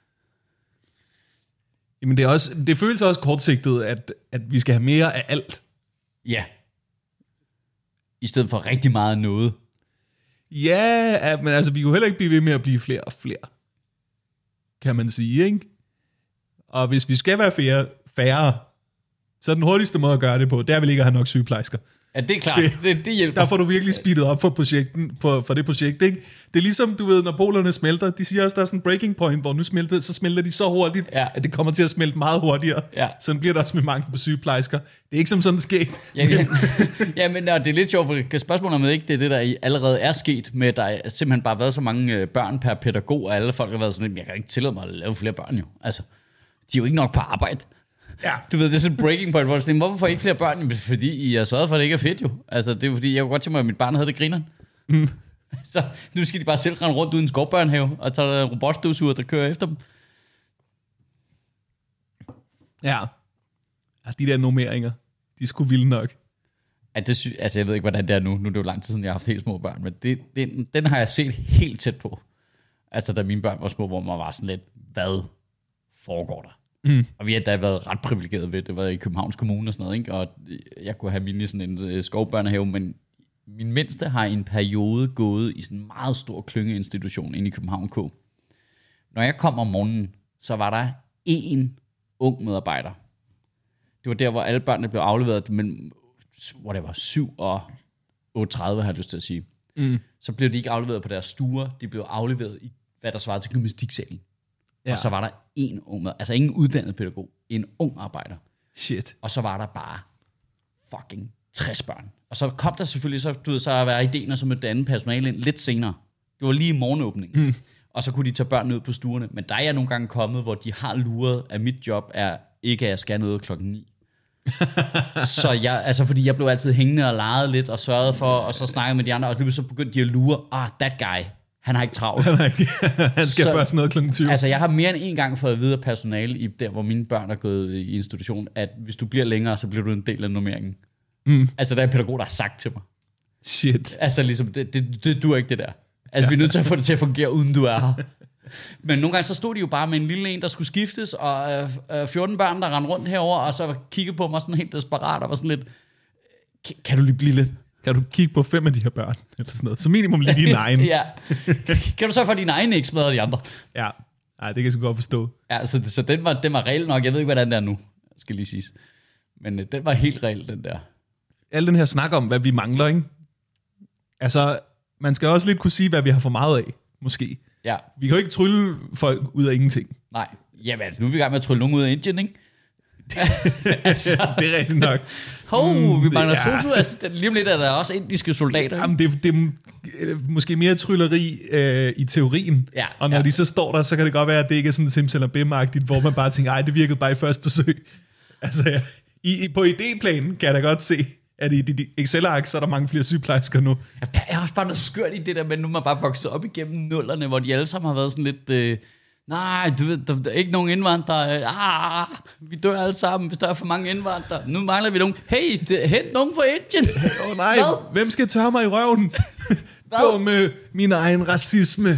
Jamen det føles også kortsigtet, at vi skal have mere af alt. Ja. I stedet for rigtig meget noget. Ja, men altså, vi kunne heller ikke blive ved med at blive flere og flere. Kan man sige, ikke? Og hvis vi skal være færre, så er den hurtigste måde at gøre det på, det er vel ikke at have nok sygeplejersker. Ja, det er klart. Det hjælper. Der får du virkelig speedet op for det projekt, ikke? Det er ligesom, du ved, når polerne smelter, de siger også, der er sådan en breaking point, hvor nu smelter de så hurtigt, at det kommer til at smelte meget hurtigere. Ja. Sådan bliver det også med mangel på sygeplejersker. Det er ikke som sådan, det skete. Men det er lidt sjovt, for spørgsmålet om ikke det er det, der allerede er sket, med at der er simpelthen bare været så mange børn per pædagog, og alle folk har været sådan, jeg kan ikke tillade mig at lave flere børn jo. Altså, de er jo ikke nok på arbejde. Ja. Du ved, det er sådan en breaking point, hvor du siger, hvorfor får I ikke flere børn? Fordi I har sørget for, at det ikke er fedt jo. Altså, det er fordi, jeg kunne godt tænke mig, at mit barn havde det grineren. Så nu skal de bare selv rende rundt uden en skovbørnehave, og så er der robotstøvsuger, der kører efter dem. Ja, de der normeringer, de er sgu vilde nok. Jeg ved ikke, hvordan det er nu. Nu er det jo lang tid siden, jeg har haft helt små børn, men den har jeg set helt tæt på. Altså, da mine børn var små, hvor man var sådan lidt, hvad foregår der? Og vi har da været ret privilegeret ved det. Var i Københavns Kommune og sådan noget, ikke? Og jeg kunne have mine i sådan en skovbørnehave, men min mindste har i en periode gået i sådan en meget stor klyngeinstitution inde i København K. Når jeg kom om morgenen, så var der én ung medarbejder. Det var der, hvor alle børnene blev afleveret, men hvor det var 7 og 38, har jeg lyst til at sige. Så blev de ikke afleveret på deres stuer, de blev afleveret i, hvad der svarede til gymnastiksalen. Ja. Og så var der en ung, altså ingen uddannet pædagog, en ung arbejder. Shit. Og så var der bare fucking 60 børn. Og så kom der selvfølgelig, så at være ideen, og så mødte andet personale ind lidt senere. Det var lige i morgenåbningen. Og så kunne de tage børnene ud på stuerne. Men der er jeg nogle gange kommet, hvor de har luret, at mit job er ikke, at jeg skal noget 9. Så fordi jeg blev altid hængende og legede lidt og sørgede for, og så snakkede med de andre, og så begyndte de at lure, that guy, han har ikke travlt. Han skal først noget kl. 20. Altså, jeg har mere end en gang fået at vide af personale, i der hvor mine børn er gået i institution, at hvis du bliver længere, så bliver du en del af normeringen. Altså, der er en pædagog, der har sagt til mig. Shit. Altså, ligesom, det duer ikke det der. Altså, vi er nødt til at få det til at fungere, uden du er her. Men nogle gange så stod de jo bare med en lille en, der skulle skiftes, og 14 børn, der rendte rundt herover, og så kiggede på mig sådan helt desperat, og var sådan lidt, kan du lige blive lidt? Kan du kigge på 5 af de her børn, eller sådan noget? Så minimum lige din egen. Ja. Kan du så for din egen ikke smadre de andre? Ja, ej, det kan jeg så godt forstå. Ja, så den var reel nok. Jeg ved ikke, hvordan det er nu, skal lige siges. Men den var helt reel, den der. Al den her snak om, hvad vi mangler, ikke? Altså, man skal også lidt kunne sige, hvad vi har for meget af, måske. Ja. Vi kan jo ikke trylle folk ud af ingenting. Nej, jamen, nu er vi i gang med at trylle nogen ud af Indien, ikke? Altså, det er rigtigt nok. Vi mangler sosu-assistent. Lige om lidt er der også indiske soldater. Jamen, det er måske mere trylleri i teorien. Ja, og når de så står der, så kan det godt være, at det ikke er sådan simsalabim-agtigt, hvor man bare tænker, det virkede bare i første besøg. Altså, på idéplanen kan jeg da godt se, at i de Excel-ark, så er der mange flere sygeplejersker nu. Ja, der er også bare noget skørt i det der, men nu er man bare vokset op igennem nullerne, hvor de alle sammen har været sådan lidt... nej, du ved, der er ikke nogen indvandrere. Vi dør alle sammen, hvis der er for mange indvandrere. Nu mangler vi nogen. Hey, hent nogen fra Indien. Nej, hvem skal tørre mig i røven? Dumme, min egen racisme.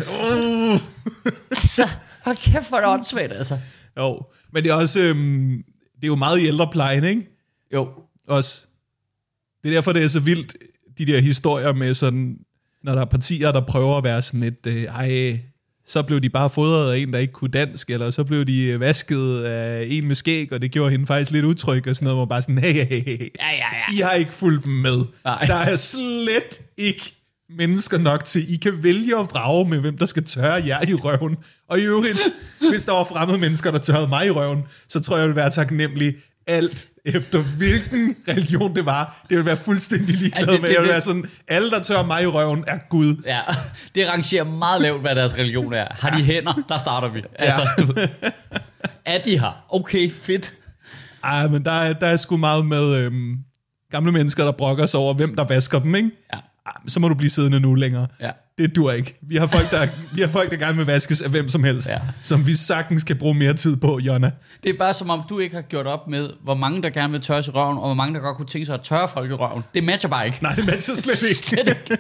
Altså, hold kæft, hvor er det åndssvagt, altså. Jo, men det er også, det er jo meget i ældreplejen, ikke? Jo. Også. Det er derfor, det er så vildt, de der historier med sådan, når der er partier, der prøver at være sådan et, så blev de bare fodret af en, der ikke kunne dansk, eller så blev de vasket af en med skæg, og det gjorde hende faktisk lidt utryg, og sådan noget, hvor bare sådan, hey. I har ikke fulgt med. Nej. Der er slet ikke mennesker nok til, I kan vælge at vrage med, hvem der skal tørre jer i røven. Og i øvrigt, hvis der var fremmede mennesker, der tørrede mig i røven, så tror jeg, jeg ville være taknemmelig alt efter hvilken religion det var. Det ville være fuldstændig ligeglad med. Det ville være sådan, alle der tørrer mig i røven er Gud. Ja, det rangerer meget lavt, hvad deres religion er. Har de hænder, der starter vi. Altså, er de her? Okay, fedt. Ej, men der er sgu meget med gamle mennesker, der brokker sig over, hvem der vasker dem, ikke? Ja. Så må du blive siddende nu længere. Ja. Det dur ikke. Vi har folk, der gerne vil vaskes af hvem som helst, som vi sagtens kan bruge mere tid på, Jonna. Det er bare som om, du ikke har gjort op med, hvor mange der gerne vil tørre i røven, og hvor mange der godt kunne tænke sig at tørre folk i røven. Det matcher bare ikke. Nej, det matcher slet ikke. Slet ikke.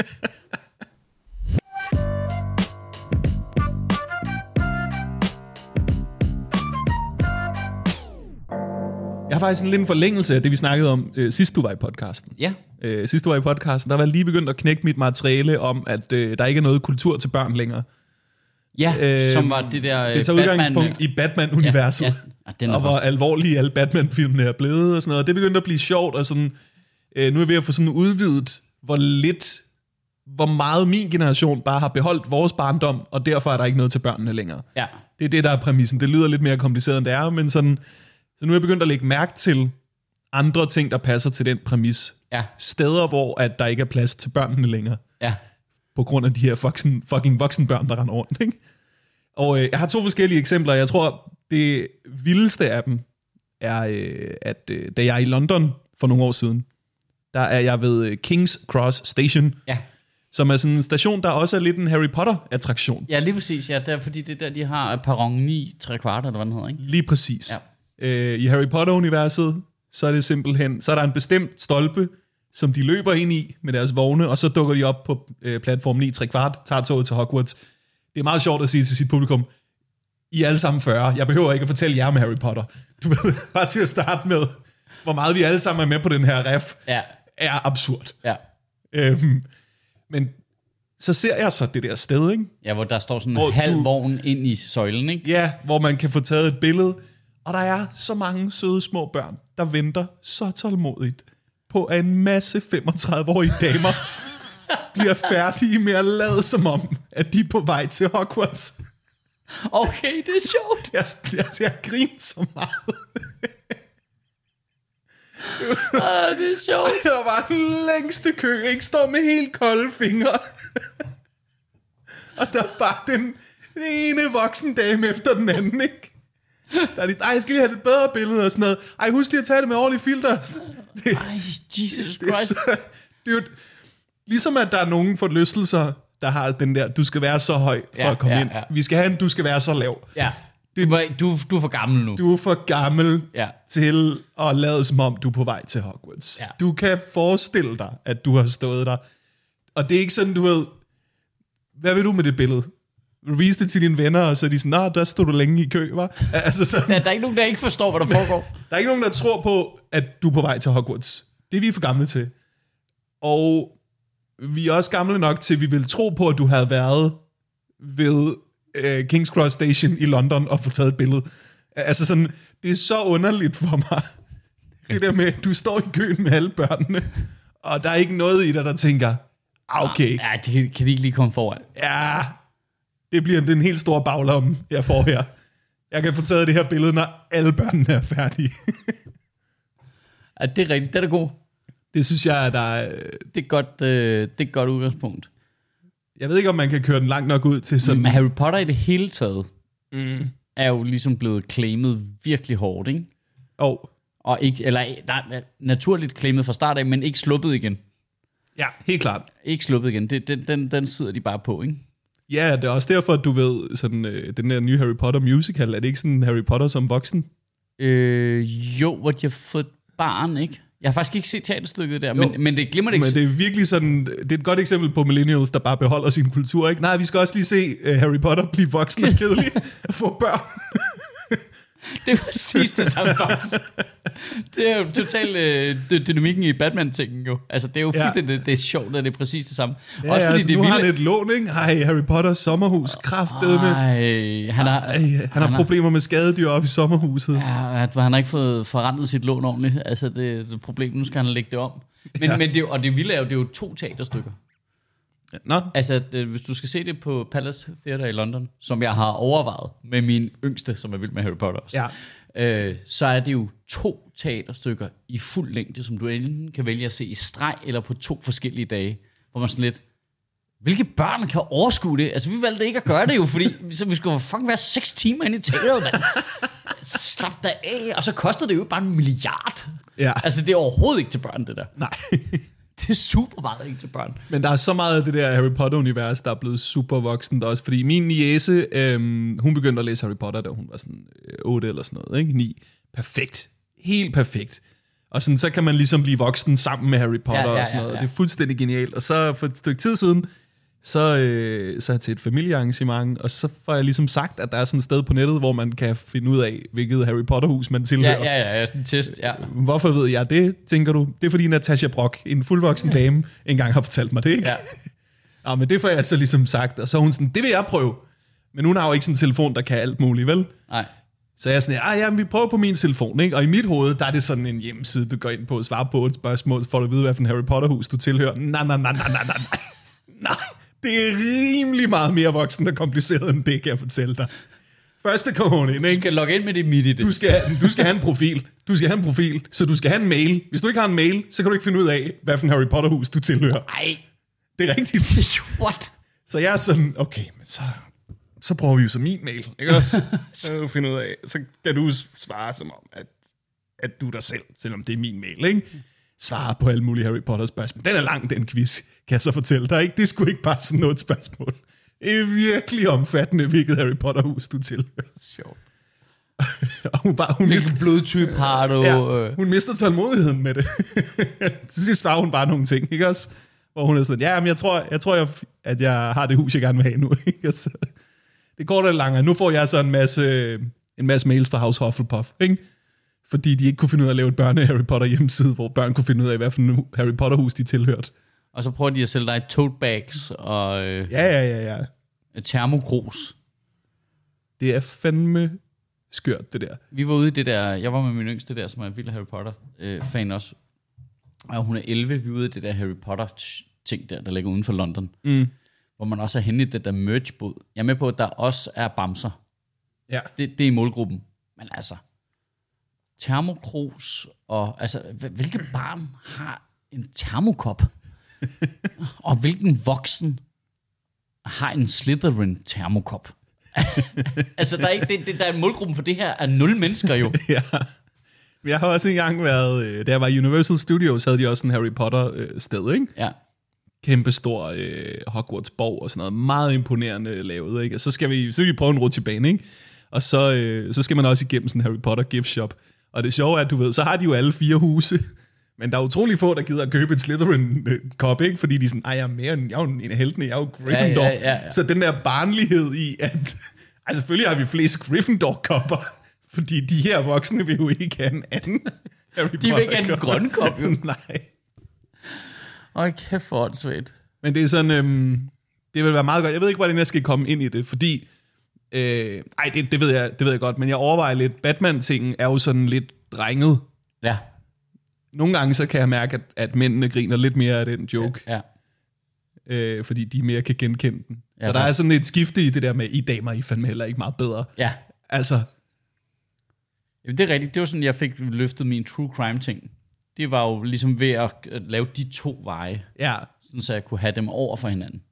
Jeg har faktisk en lille forlængelse af det, vi snakkede om sidst du var i podcasten. Ja. Sidst du var i podcasten, der var jeg lige begyndt at knække mit materiale om, at der ikke er noget kultur til børn længere. Ja, som var det der det tager udgangspunkt i Batman-universet, og hvor alvorlige alle Batman-filmene er blevet og sådan noget. Det begyndte at blive sjovt, og sådan, nu er jeg ved at få sådan udvidet, hvor meget min generation bare har beholdt vores barndom, og derfor er der ikke noget til børnene længere. Ja. Det er det, der er præmissen. Det lyder lidt mere kompliceret, end det er, men sådan, så nu er jeg begyndt at lægge mærke til andre ting, der passer til den præmis. Ja. Steder, hvor at der ikke er plads til børnene længere. Ja. På grund af de her fucking voksenbørn, der render rundt. Ikke? Og jeg har 2 forskellige eksempler. Jeg tror, det vildeste af dem er, at da jeg er i London for nogle år siden, der er jeg ved King's Cross Station, som er sådan en station, der også er lidt en Harry Potter-attraktion. Ja, lige præcis. Ja, det er fordi, det er der, de har perron 9 3/4, eller hvad den hedder, ikke? Lige præcis. Ja. I Harry Potter-universet, så er det simpelthen, så er der en bestemt stolpe, som de løber ind i med deres vogne, og så dukker de op på platform 9 3/4, tager toget til Hogwarts. Det er meget sjovt at sige til sit publikum, I er alle sammen 40, jeg behøver ikke at fortælle jer med Harry Potter. Du ved, bare til at starte med, hvor meget vi alle sammen er med på den her ref, er absurd. Ja. Men så ser jeg så det der sted, ikke? Ja, hvor der står sådan en halv vogn ind i søjlen, ikke? Ja, hvor man kan få taget et billede, og der er så mange søde små børn, der venter så tålmodigt på, at en masse 35-årige damer bliver færdige med at lade som om, at de er på vej til Hogwarts. Okay, det er sjovt. Jeg griner så meget. Det er sjovt. Der var den længste kø, ikke? Står med helt kolde fingre. Og der er bare den ene voksen dame efter den anden, ikke? Der er lige, jeg skal lige have et bedre billede og sådan noget. Ej, husk lige at tage det med ordentlige filter. Jesus Christ. Det er jo ligesom at der er nogen forlystelser, der har den der, du skal være så høj for at komme ind. Vi skal have en, du skal være så lav. Ja. Du er for gammel nu. Du er for gammel til at lade som om, du er på vej til Hogwarts. Ja. Du kan forestille dig, at du har stået der. Og det er ikke sådan, du ved, hvad vil du med det billede? Du viser det til dine venner, og så er de sådan, der stod du længe i kø, hva'? Altså sådan, der er ikke nogen, der ikke forstår, hvad der foregår. Der er ikke nogen, der tror på, at du er på vej til Hogwarts. Det er vi for gamle til. Og vi er også gamle nok til, at vi vil tro på, at du havde været ved King's Cross Station i London og få taget et billede. Altså sådan, det er så underligt for mig. Det der med, at du står i køen med alle børnene, og der er ikke noget i dig, der tænker, okay. Ja, det kan de ikke lige komme foran. Ja, det bliver den helt store baglomme, jeg får her. Jeg kan få taget det her billede, når alle børnene er færdige. Ja, det er rigtigt. Det er da god. Det synes jeg, at der det er et godt udgangspunkt. Jeg ved ikke, om man kan køre den langt nok ud til sådan. Men Harry Potter i det hele taget er jo ligesom blevet claimet virkelig hårdt, ikke? Og ikke, eller nej, naturligt claimet fra start af, men ikke sluppet igen. Ja, helt klart. Ikke sluppet igen. Den sidder de bare på, ikke? Ja, det er også derfor, at du ved, sådan, den der nye Harry Potter musical, er det ikke sådan Harry Potter som voksen? Jo, hvor de har fået barn, ikke? Jeg har faktisk ikke set teaterstykket der, men det glemmer det ikke. Men det er virkelig sådan, det er et godt eksempel på millennials, der bare beholder sin kultur, ikke? Nej, vi skal også lige se Harry Potter blive voksen og kedelig og få børn. Det er præcis det samme faktisk. Det er jo totalt dynamikken i Batman-tingen jo. Altså det er jo fuldstændig, det er sjovt, at det er præcis det samme. Ja, også fordi altså, det nu har han et lån, ikke? Hej, Harry Potters sommerhus, kraftedeme. Han har problemer med skadedyr op i sommerhuset. Ja, han har ikke fået forrentet sit lån ordentligt. Altså det er et problem, nu skal han lægge det om. Men det vilde er jo, det er jo 2 teaterstykker. Nå. Altså, hvis du skal se det på Palace Theatre i London, som jeg har overvejet med min yngste, som er vild med Harry Potter også, så er det jo 2 teaterstykker i fuld længde, som du enten kan vælge at se i streg, eller på 2 forskellige dage, hvor man sådan lidt, hvilke børn kan overskue det? Altså, vi valgte ikke at gøre det jo, fordi så vi skulle fucking være 6 timer inde i teateret, mand. slap dig af. Og så kostede det jo bare 1 milliard. Ja. Altså, det er overhovedet ikke til børn, det der. Nej. Det er super meget ikke til børn. Men der er så meget af det der Harry Potter-univers, der er blevet super voksent også. Fordi min niece, hun begyndte at læse Harry Potter, da hun var sådan 8 eller sådan noget, ikke? 9. Perfekt. Helt perfekt. Og sådan, så kan man ligesom blive voksen sammen med Harry Potter og sådan noget. Det er fuldstændig genialt. Og så for et stykke tid siden, så er jeg til et familiearrangement, og så får jeg ligesom sagt, at der er sådan et sted på nettet, hvor man kan finde ud af, hvilket Harry Potter-hus man tilhører. Ja, sådan en test, ja. Hvorfor ved jeg det, tænker du? Det er fordi Natasha Brock, en fuldvoksen dame, engang har fortalt mig det, ikke? Ja, men det får jeg så ligesom sagt, og så er hun sådan, det vil jeg prøve. Men hun har jo ikke sådan en telefon, der kan alt muligt, vel? Nej. Så jeg er sådan, ja, vi prøver på min telefon, ikke? Og i mit hoved, der er det sådan en hjemmeside, du går ind på og svarer på et spørgsmål, så får du at vide, hvad for en Harry Potter-hus du tilhører. Nej. Det er rimelig meget mere voksen og kompliceret end det, kan jeg fortælle dig. Første kommer hun ind, ikke? Du skal logge ind med det midt i det. Du skal have en profil. Så du skal have en mail. Hvis du ikke har en mail, så kan du ikke finde ud af, hvad for en Harry Potter-hus du tilhører. Nej. Det er rigtigt. What? Så jeg er sådan, okay, men så prøver vi jo så min mail, ikke også? Så kan du finde ud af, så kan du svare som om, at du er dig selv, selvom det er min mail, ikke? Svare på alle mulige Harry Potter spørgsmål. Den er lang, den quiz, kan jeg så fortælle dig, ikke? Det skulle ikke bare sådan noget spørgsmål. Det er virkelig omfattende, hvilket Harry Potter-hus du tilhører. Sjovt. Og hun hvilken blodtype har du? Ja, hun mister tålmodigheden med det. Til sidst svarer hun bare nogle ting, ikke også? Hvor hun er sådan, ja, men jeg tror, at jeg har det hus, jeg gerne vil have nu. Ikke? Så, det går da langt. Nu får jeg så en masse mails fra House Hufflepuff, ikke? Fordi de ikke kunne finde ud af at lave et Harry Potter hjemmeside, hvor børn kunne finde ud af, hvad for en Harry Potter hus de tilhørte. Og så prøver de at sælge dig tote bags og Ja. termokrus. Det er fandme skørt, det der. Vi var ude i det der, jeg var med min yngste der, som er vild Harry Potter fan også. Og hun er 11, vi var ude i det der Harry Potter ting der ligger uden for London. Hvor man også er henne i det der merch-bod. Jeg er med på, at der også er bamser. Ja. Det er i målgruppen. Men altså, termokrus og altså, hvilke barn har en termokop? Og hvilken voksen har en Slytherin termokop? Altså, der er ikke der er målgruppen for det her er 0 mennesker jo. Ja. Jeg har også engang været, da jeg var i Universal Studios, havde de også en Harry Potter sted, ikke? Ja. Kæmpestor Hogwarts borg og sådan noget. Meget imponerende lavet, ikke? Og så skal vi prøve en rutsjebane, ikke? Og så skal man også igennem sådan en Harry Potter gift shop. Og det sjove er, at du ved, så har de jo alle 4 huse. Men der er utrolig få, der gider at købe et Slytherin-kop, ikke? Fordi de er sådan, jeg er jo en af heltene, jeg er jo Gryffindor. Ja. Så den der barnlighed i, at selvfølgelig har vi flest Gryffindor-kopper, fordi de her voksne vil jo ikke have en anden Harry Potter-kop. De vil ikke have en grøn kop, jo. Nej. Kæft for åndssvagt. Men det er sådan, det vil være meget godt. Jeg ved ikke, hvordan jeg skal komme ind i det, fordi, det ved jeg godt, men jeg overvejer lidt, Batman-tingen er jo sådan lidt drenget. Ja. Nogle gange så kan jeg mærke, at mændene griner lidt mere af den joke. Ja. Fordi de mere kan genkende den. Ja, så der er sådan et skifte i det der med, I damer, I fandme heller ikke meget bedre. Ja. Altså. Jamen, det er rigtigt. Det var sådan, jeg fik løftet min true crime ting. Det var jo ligesom ved at lave de 2 veje. Ja. Sådan, så jeg kunne have dem over for hinanden.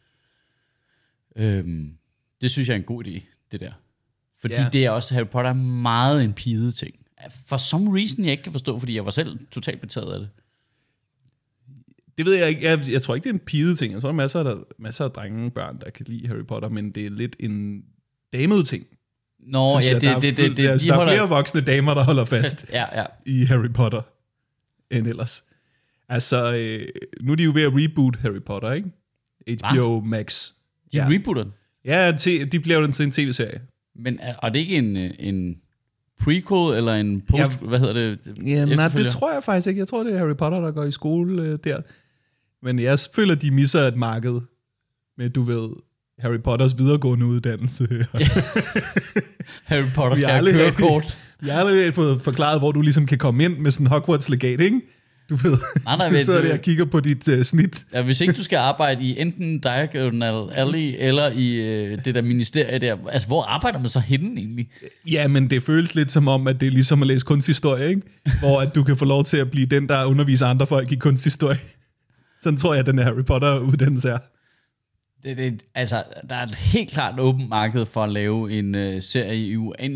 Det synes jeg er en god idé, det der. Fordi det er også, Harry Potter er meget en pide ting. For some reason, jeg ikke kan forstå, fordi jeg var selv totalt betaget af det. Det ved jeg ikke. Jeg tror ikke, det er en pide ting. Jeg tror, der er masser af børn, der kan lide Harry Potter, men det er lidt en damet ting. Nå, ja, der er flere voksne damer, der holder fast i Harry Potter end ellers. Altså, nu er de jo ved at reboot Harry Potter, ikke? HBO Max. De rebooter den? Ja, de bliver jo til en tv-serie. Men er det ikke en prequel eller en post, hvad hedder det? Ja, nej, det tror jeg faktisk ikke. Jeg tror, det er Harry Potter, der går i skole der. Men jeg føler, de misser et marked med, du ved, Harry Potters videregående uddannelse. Harry Potter skal have kørekort. Jeg har aldrig fået forklaret, hvor du ligesom kan komme ind med sådan en Hogwarts-legat, ikke? Du ved, du sidder der og kigger på dit snit. Ja, hvis ikke du skal arbejde i enten Diagonal Alley eller i det der ministerie der, altså hvor arbejder man så henne egentlig? Ja, men det føles lidt som om, at det er ligesom at læse kunsthistorie, ikke? Hvor at du kan få lov til at blive den, der underviser andre folk i kunsthistorie. Sådan tror jeg, at den her Harry Potter-uddannelse er. Altså, der er et helt klart åbent marked for at lave en serie i uendelig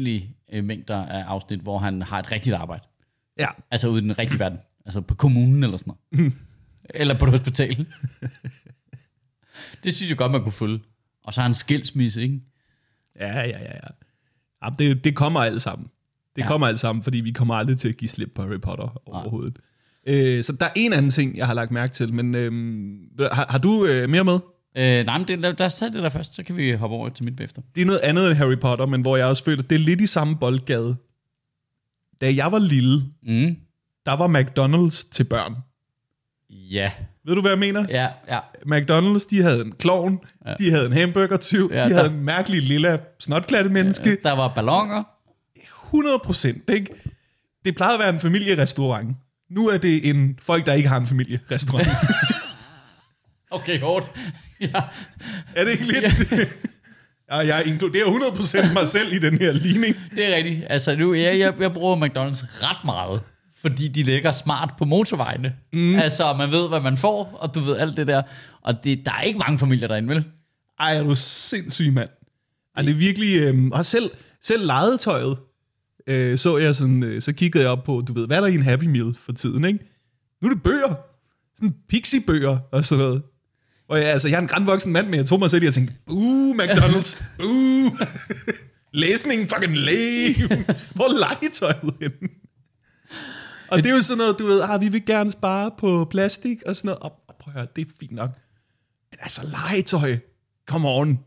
mængder af afsnit, hvor han har et rigtigt arbejde. Ja. Altså ude i den rigtige verden. Altså på kommunen eller sådan noget. Eller på et hospital. Det synes jeg godt, man kunne følge. Og så har han skilsmisse, ikke? Ja. Det kommer alt sammen. Det kommer alt sammen, fordi vi kommer aldrig til at give slip på Harry Potter overhovedet. Så der er en anden ting, jeg har lagt mærke til, men har du mere med? Nej, men der er det der først, så kan vi hoppe over til mit bagefter. Det er noget andet end Harry Potter, men hvor jeg også føler, det er lidt i samme boldgade. Da jeg var lille, der var McDonald's til børn. Ja. Ved du, hvad jeg mener? Ja. McDonald's, de havde en klovn, de havde en hamburger-tyv, de havde en mærkelig lille snotklattemenneske. Der var ballonger. 100%, ikke? Det plejede at være en familierestaurant. Nu er det en folk, der ikke har en familierestaurant. Okay, hårdt. Ja. Er det ikke lidt... Ja, jeg inkluderer 100% mig selv i den her ligning. Det er rigtigt. Altså, nu, jeg bruger McDonald's ret meget, fordi de ligger smart på motorvejene. Altså, man ved, hvad man får, og du ved alt det der. Og der er ikke mange familier derinde, vel? Ej, er du sindssyg, mand. Ej, det er virkelig... Og selv legetøjet, så jeg sådan... Så kiggede jeg op på, du ved, hvad er der i en Happy Meal for tiden, ikke? Nu er det bøger. Sådan pixie-bøger og sådan noget. Og jeg er en grandvoksen mand, men jeg tog mig selv i at tænke, McDonald's, læsning, fucking lame. Hvor er legetøjet henne? Og det er jo sådan noget, du ved, vi vil gerne spare på plastik og sådan noget. Og prøv at høre, det er fint nok. Men altså, legetøj, come on.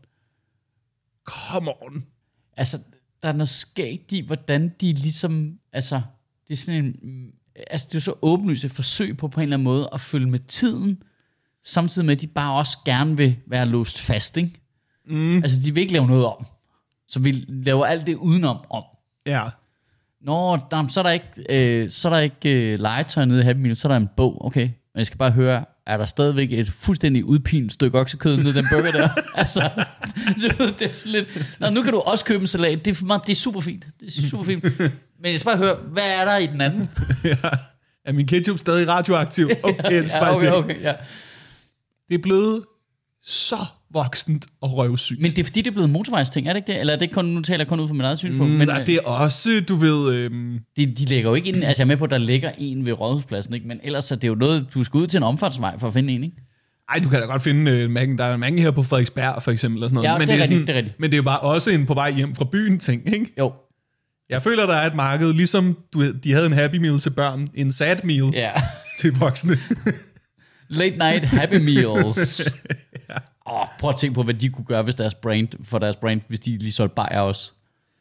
Altså, der er noget skægt i, hvordan de ligesom, altså, det er sådan en, altså, det er så åbenlyst et forsøg på en eller anden måde at følge med tiden, samtidig med, at de bare også gerne vil være låst fast, ikke? Altså, de vil ikke lave noget om. Så vi laver alt det udenom om. Ja. Nå, så er der ikke legetøj nede i Happy Meal, så er der en bog, okay. Men jeg skal bare høre, er der stadigvæk et fuldstændig udpint stykke oksekød nede i den burger der? Altså, det er sådan lidt... Nå, nu kan du også købe en salat. Det er super fint. Men jeg skal bare høre, hvad er der i den anden? Ja. Er min ketchup stadig radioaktiv? Okay, okay, ja. Det er blevet så voksent og røvsygt. Men det er fordi, det er blevet motorvejsting, er det ikke det? Eller er det kun, nu taler jeg kun ud fra min eget synspunkt? Men det er også, du ved... De lægger jo ikke ind... Altså jeg er med på, at der ligger en ved Rådhuspladsen, ikke? Men ellers er det jo noget, du skal ud til en omfartsvej for at finde en, ikke? Ej, du kan da godt finde mange. Der er mange her på Frederiksberg, for eksempel. Og sådan noget. Ja, men det er rigtigt, det er rigtigt. Men det er jo bare også en på vej hjem fra byen ting, ikke? Jo. Jeg føler, der er et marked, ligesom de havde en Happy Meal til børn, en sad meal til voksne. Late night Happy Meals. Prøv at tænke på, hvad de kunne gøre, hvis deres brand, hvis de lige solgte bajer også.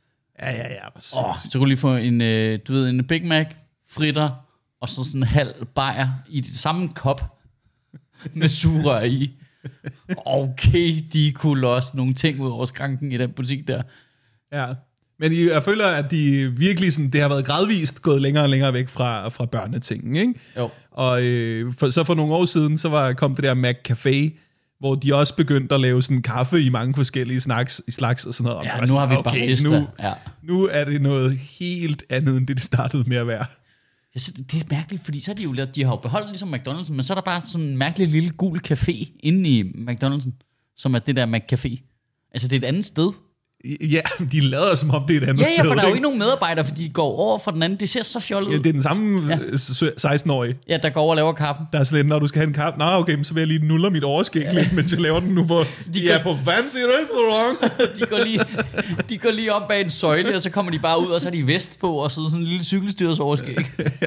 Ja. Så kunne du lige få en Big Mac, fritter, og så sådan en halv bajer i det samme kop med sugerør i. Okay, de kunne losse nogle ting ud over skranken i den butik der. Ja, men jeg føler, at de virkelig sådan, det har været gradvist gået længere og længere væk fra børnetingen, ikke? Jo. Og så for nogle år siden, så kom det der McCafé, hvor de også begyndte at lave sådan kaffe i mange forskellige slags og sådan noget. Ja, nu har vi barista. Nu er det noget helt andet, end det startede med at være. Det er mærkeligt, fordi så er de har jo beholdt ligesom McDonald's, men så er der bare sådan en mærkelig lille gul café inde i McDonald'sen, som er det der McCafé. Altså det er et andet sted. Ja, de lader som om det er et andet sted. Ja, for der er jo ikke nogen medarbejdere, fordi de går over fra den anden. Det ser så fjollet ud. Ja, det er den samme 16-årige. Ja, der går over og laver kaffen. Der er slet, når du skal have en kaffe. Nå, okay, så vil jeg lige nuller mit overskæg lidt, mens jeg laver den nu, hvor de er på fancy restaurant. de går lige op bag en søjle, og så kommer de bare ud, og så er de vest på, og sådan en lille cykelstyrs overskæg. Ja.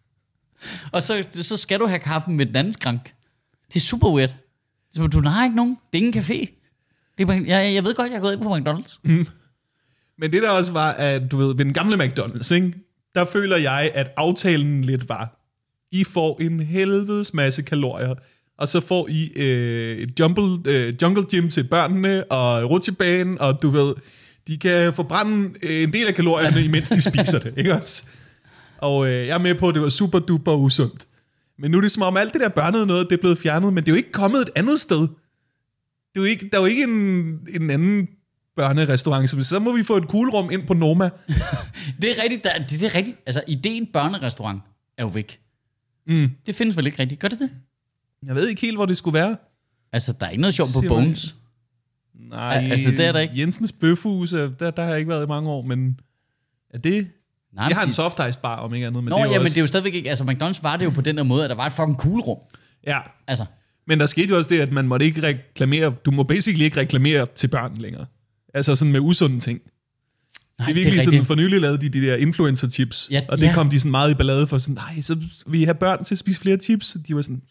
Og så skal du have kaffen med den anden skrank. Det er super weird. Så du har ikke nogen. Det er ingen café. Jeg ved godt, jeg er gået ind på McDonald's. Men det der også var, at du ved, ved den gamle McDonald's, ikke? Der føler jeg, at aftalen lidt var, I får en helvedes masse kalorier, og så får I et jungle gym til børnene, og rutsjebane, og du ved, de kan forbrænde en del af kalorierne, imens de spiser det, ikke også? Og jeg er med på, at det var super duper usundt. Men nu er det som om alt det der børnede noget, det er blevet fjernet, men det er jo ikke kommet et andet sted. Der er jo ikke en anden børnerestaurant, så må vi få et kuglerum ind på Noma. Det er rigtigt. Det er rigtigt. Altså, ideen børnerestaurant er jo væk. Det findes vel ikke rigtigt. Gør det det? Jeg ved ikke helt, hvor det skulle være. Altså, der er ikke noget sjovt på Bones. Nej, altså, det er der ikke. Jensens Bøfhus, der har jeg ikke været i mange år, men Er det... Jeg har en soft ice bar, om ikke andet. Men Nå, det er jo ja, også... men det er jo stadigvæk ikke... Altså, McDonald's var det jo på den der måde, at der var et fucking kuglerum. Ja. Altså. Men der skete jo også det, at man måtte ikke reklamere... Du må basically ikke reklamere til børn længere. Altså sådan med usunde ting. Nej, det er virkelig sådan, for nylig lavede de der influencer chips, ja, og det kom de sådan meget i ballade for, sådan, nej, så vil I have børn til at spise flere chips? Og de var sådan,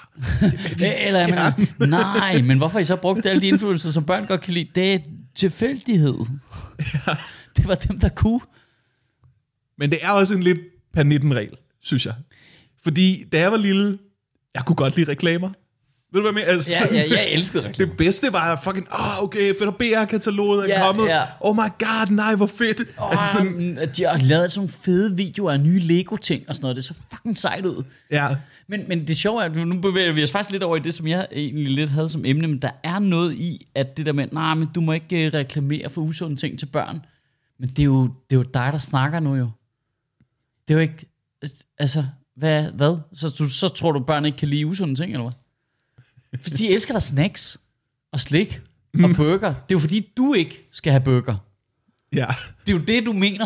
nej, men hvorfor har I så brugt alle de influencer, som børn godt kan lide? Det er tilfældighed. Ja. Det var dem, der kunne. Men det er også en lidt per 19-regel, synes jeg. Fordi da jeg var lille, jeg kunne godt lide reklamer. Ved du hvad med? Altså, jeg elskede reklamer. Det bedste var fucking, okay, fedt, og BR-kataloget er kommet. Ja. Oh my god, nej, hvor fedt. Altså sådan, de har lavet sådan nogle fede videoer af nye Lego-ting og sådan noget. Det er så fucking sejt ud. Ja. Men det sjove er, at nu bevæger vi os faktisk lidt over i det, som jeg egentlig lidt havde som emne, men der er noget i, at det der med, men du må ikke reklamere for usunde ting til børn. Men det er jo dig, der snakker nu jo. Det er jo ikke, altså, hvad? Så tror du, børn ikke kan lide usunde ting, eller hvad? For de elsker der snacks og slik og burger. Det er jo fordi, du ikke skal have burger. Ja. Det er jo det, du mener.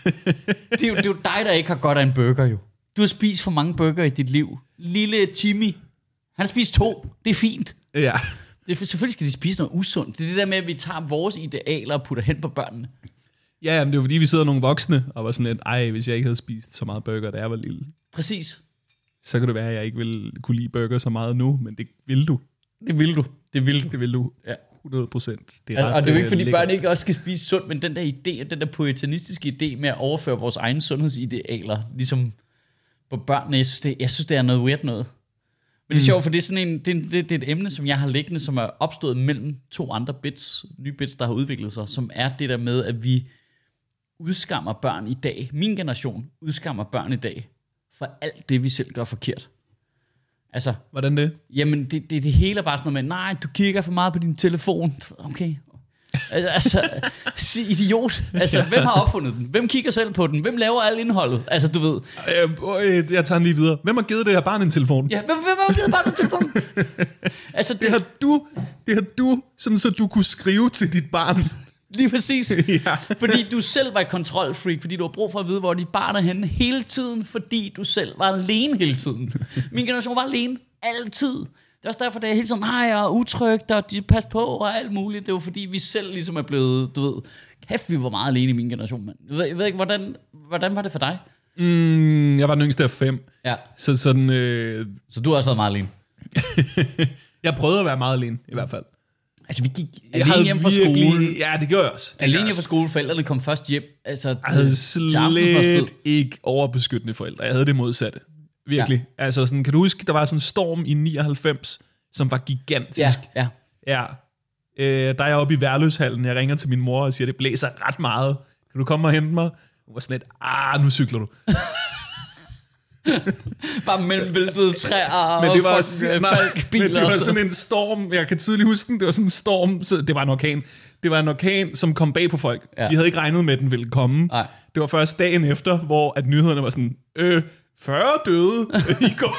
Det er jo dig, der ikke har godt af en burger, jo. Du har spist for mange burger i dit liv. Lille Timmy, han har spist 2. Det er fint. Ja. Selvfølgelig skal de spise noget usundt. Det er det der med, at vi tager vores idealer og putter hen på børnene. Ja, men det er jo fordi, vi sidder nogle voksne og var sådan lidt, hvis jeg ikke havde spist så meget burger, da jeg var lille. Præcis. Så kan det være, at jeg ikke ville kunne lide burger så meget nu, men det vil du. Det vil du. Det vil du. Ja. 100%. Det er ret, og det er jo ikke, fordi børn ikke også skal spise sundt, men den der idé, den der puritanistiske idé med at overføre vores egne sundhedsidealer, ligesom på børnene, jeg synes, det er noget weird noget. Men det er sjovt, for det er sådan det er et emne, som jeg har liggende, som er opstået mellem 2 andre nye bits, der har udviklet sig, som er det der med, at vi udskammer børn i dag. Min generation udskammer børn i dag for alt det, vi selv gør forkert. Altså, hvordan det? Jamen, det hele er bare sådan noget med, nej, du kigger for meget på din telefon. Okay. Altså idiot. Altså, hvem har opfundet den? Hvem kigger selv på den? Hvem laver alt indholdet? Altså, du ved. Jeg tager den lige videre. Hvem har givet det her barn en telefon? Ja, hvem har givet barn en telefon? Altså, det har du, sådan så du kunne skrive til dit barn. Lige præcis. Ja. Fordi du selv var et kontrolfreak, fordi du har brug for at vide, hvor dit barn er henne hele tiden, fordi du selv var alene hele tiden. Min generation var alene altid. Det er også derfor, det er hele tiden, og utrygt, og de passer på, og alt muligt. Det er jo fordi, vi selv ligesom er blevet, du ved, kæft, vi var meget alene i min generation, mand. Jeg ved ikke, hvordan var det for dig? Jeg var den yngste af 5. Ja. Så sådan... Så du har også været meget alene? Jeg prøvede at være meget alene, i hvert fald. Altså, vi gik alene hjem fra skole. Ja, det gjorde jeg også. Alene hjem fra skole, forældrene kom først hjem. Altså, jeg havde slet ikke overbeskyttende forældre. Jeg havde det modsatte. Virkelig. Ja. Altså, sådan, kan du huske, der var sådan en storm i 99, som var gigantisk. Ja. Der er jeg oppe i Værløshallen. Jeg ringer til min mor og siger, det blæser ret meget. Kan du komme og hente mig? Hun var sådan lidt, nu cykler du. Bare mellem væltede træer. Men det var men det var sådan en storm. Jeg kan tydeligt huske den. Det var sådan en storm. Så det var en orkan. Det var en orkan, som kom bag på folk. Vi havde ikke regnet med, at den ville komme. Nej. Det var først dagen efter, hvor at nyhederne var sådan, 40 døde i går.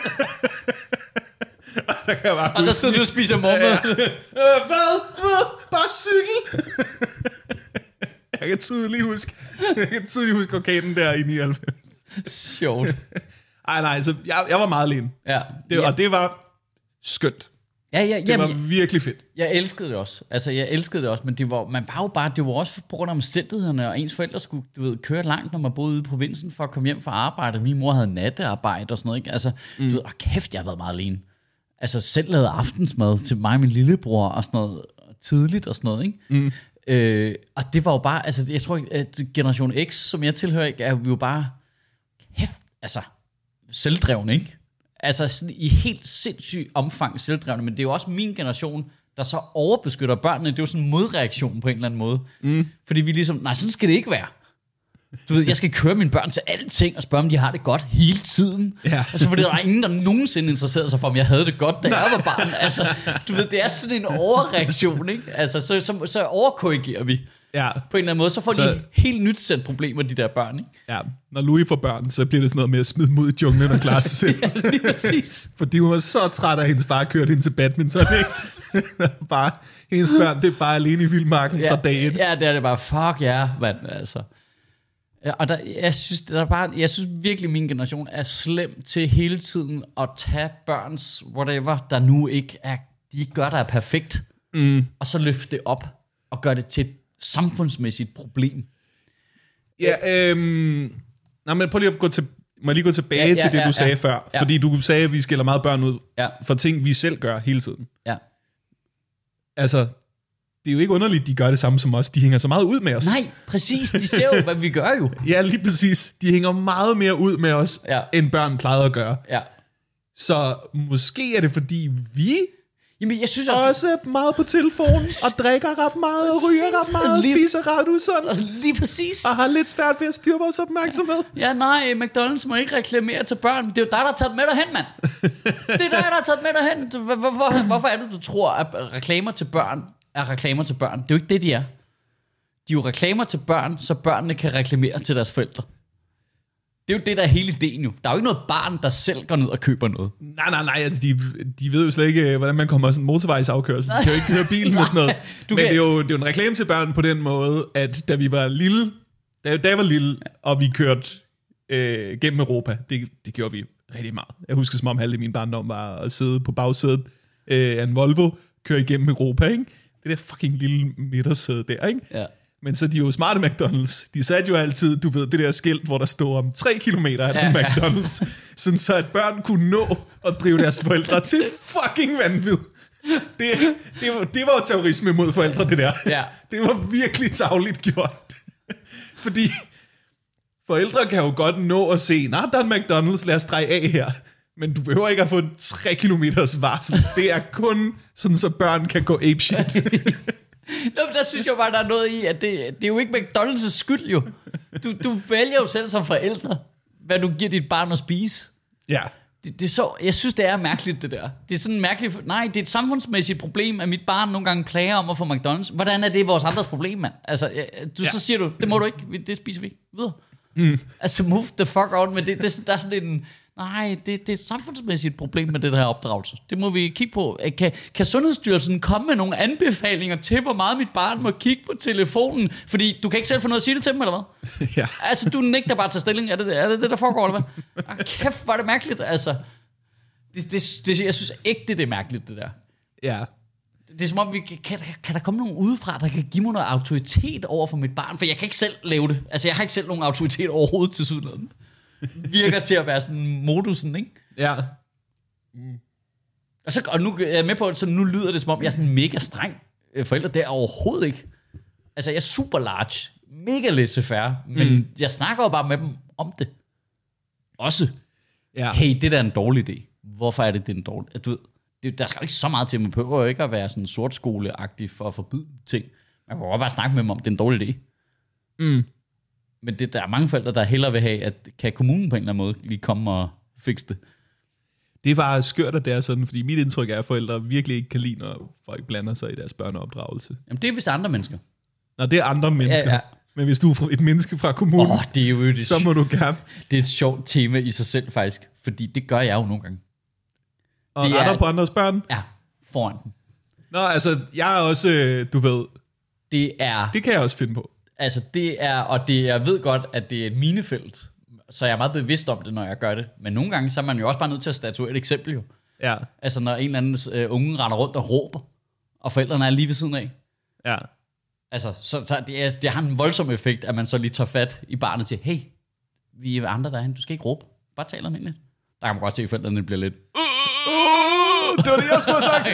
Og der sidder du og spiser morgenmad. Hvad? Bare cykel. Jeg kan tydeligt huske orkanen der i 99. Sjovt. Nej, så jeg var meget alene. Ja. Og det var skønt. Ja, det var virkelig fedt. Jeg elskede det også. Altså, men det var også på grund af omstændighederne, og ens forældre skulle, køre langt, når man boede ude i provinsen, for at komme hjem fra arbejde. Min mor havde nattearbejde og sådan noget, ikke? Altså, kæft, jeg har været meget alene. Altså, selv lavede aftensmad til mig og min lillebror, og sådan noget, tidligt og sådan noget, ikke? Og det var jo bare, altså, jeg tror, at Generation X, som jeg tilhører, ikke, er vi jo bare, kæft, altså, selvdrevne, ikke? Altså sådan i helt sindssygt omfang selvdrevne, men det er jo også min generation, der så overbeskytter børnene. Det er jo sådan en modreaktion på en eller anden måde. Fordi vi ligesom, nej, sådan skal det ikke være. Du ved, jeg skal køre mine børn til alting og spørge, om de har det godt hele tiden. Ja. Altså, fordi der var ingen, der nogensinde interesserede sig for, om jeg havde det godt, da jeg var barn. Altså, du ved, det er sådan en overreaktion, ikke? Altså, så overkorrigerer vi. Ja. På en eller anden måde, så får de et helt nyt sæt problemer, de der børn, ikke? Ja, når Louis får børn, så bliver det sådan noget med at smide mod i junglen og klare sig selv. Ja, lige præcis. Fordi hun var så træt af, at hendes far kørte hende til badminton, ikke? Bare, hendes børn, det er bare alene i vildmarken fra dag 1. Ja, det er det bare, fuck ja, mand, altså. Ja, og jeg synes virkelig, min generation er slem til hele tiden at tage børns whatever, der nu ikke er, de ikke gør, der er perfekt, og så løfte det op og gøre det til et samfundsmæssigt problem. Ja, men prøv lige at gå tilbage til det, du sagde før. Ja. Fordi du sagde, at vi skiller meget børn ud for ting, vi selv gør hele tiden. Ja. Altså, det er jo ikke underligt, de gør det samme som os. De hænger så meget ud med os. Nej, præcis. De ser jo, hvad vi gør jo. Ja, lige præcis. De hænger meget mere ud med os, end børn plejede at gøre. Ja. Så måske er det, fordi vi jeg synes også er meget på telefonen, og drikker ret meget, og ryger ret meget, og spiser ret usundt. Lige præcis. Og har lidt svært ved at styre vores opmærksomhed. Ja, nej, McDonald's må ikke reklamere til børn. Det er jo dig, der har taget med dig hen, mand. Det er dig, der har taget med dig hen. Hvorfor er det, du tror, at reklamer til børn er reklamer til børn? Det er jo ikke det, de er. De er jo reklamer til børn, så børnene kan reklamere til deres forældre. Det er jo det, der er hele ideen jo. Der er jo ikke noget barn, der selv går ned og køber noget. Nej. Altså, de ved jo slet ikke, hvordan man kommer sådan en motorvejsafkørsel. De kan jo ikke køre bilen og sådan noget. Men det er jo en reklame til børn på den måde, at da vi var lille, da jeg var lille, og vi kørte gennem Europa, det gjorde vi rigtig meget. Jeg husker, som om halvdelen af min barndom var at sidde på bagsædet af en Volvo, køre igennem Europa, ikke? Det der fucking lille midtersæde der, ikke? Ja. Men så de er jo smarte McDonald's. De satte jo altid, du ved, det der skilt, hvor der stod om 3 kilometer af den McDonald's, sådan så at børn kunne nå at drive deres forældre til fucking vanvid. Det var jo terrorisme mod forældre, det der. Ja. Det var virkelig tarveligt gjort. Fordi forældre kan jo godt nå at se, der er en McDonald's, lad os dreje af her. Men du behøver ikke at få en 3 kilometers varsel. Det er kun sådan, så børn kan gå apeshit. Nå, der synes jeg bare, der er noget i, at det er jo ikke McDonald's' skyld jo. Du vælger jo selv som forældre, hvad du giver dit barn at spise. Ja. Det er så, jeg synes, det er mærkeligt, det der. Det er sådan mærkeligt. Nej, det er et samfundsmæssigt problem, at mit barn nogle gange klager om at få McDonald's. Hvordan er det vores andres problem, mand? Altså, så siger du, det må du ikke, det spiser vi ikke. Videre. Altså, move the fuck on. Men der er sådan en... Nej, det er et samfundsmæssigt problem med det der opdragelse. Det må vi kigge på. Kan Sundhedsstyrelsen komme med nogle anbefalinger til, hvor meget mit barn må kigge på telefonen? Fordi du kan ikke selv få noget at sige det til dem, eller hvad? Ja. Altså, du nægter bare at tage stilling. Er det der foregår, eller hvad? Kæft, hvor er det mærkeligt, altså. Jeg synes ikke, det er mærkeligt, det der. Ja. Det er som om, kan der komme nogen udefra, der kan give mig noget autoritet over for mit barn? For jeg kan ikke selv lave det. Altså, jeg har ikke selv nogen autoritet overhovedet til sydlandet. Virker til at være sådan modusen, ikke? Ja. Og nu er jeg med på, så nu lyder det som om, jeg er sådan mega streng forælder. Det er overhovedet ikke. Altså, jeg er super large. Mega laissez-faire. Men jeg snakker jo bare med dem om det. Også. Ja. Hey, det der er en dårlig idé. Hvorfor er det en dårlig idé? Du ved, der skal jo ikke så meget til. Man behøver jo ikke at være sådan sortskoleagtig for at forbyde ting. Man kan jo bare snakke med dem om, det er en dårlig idé. Men der er mange forældre, der hellere vil have, at kan kommunen på en eller anden måde lige komme og fikse det. Det var skørt, at det er sådan, fordi mit indtryk er, at forældre virkelig ikke kan lide, når folk blander sig i deres børneopdragelse. Jamen, det er vist andre mennesker. Nå, det er andre mennesker. Ja. Men hvis du er et menneske fra kommunen, det er jo så må du gerne. Det er et sjovt tema i sig selv, faktisk. Fordi det gør jeg jo nogle gange. Og retter på andres børn? Ja, foran dem. Nå, altså, jeg er også, du ved... Det kan jeg også finde på. Altså, jeg ved godt, at det er et minefelt, så jeg er meget bevidst om det, når jeg gør det. Men nogle gange, så er man jo også bare nødt til at statuere et eksempel, jo. Ja. Altså, når en eller anden unge render rundt og råber, og forældrene er lige ved siden af. Ja. Altså, så det har en voldsom effekt, at man så lige tager fat i barnet og siger, hey, vi er andre derhen, du skal ikke råbe. Bare tale om hende. Der kan man godt se, at forældrene bliver lidt... Det var det, jeg skulle have sagt.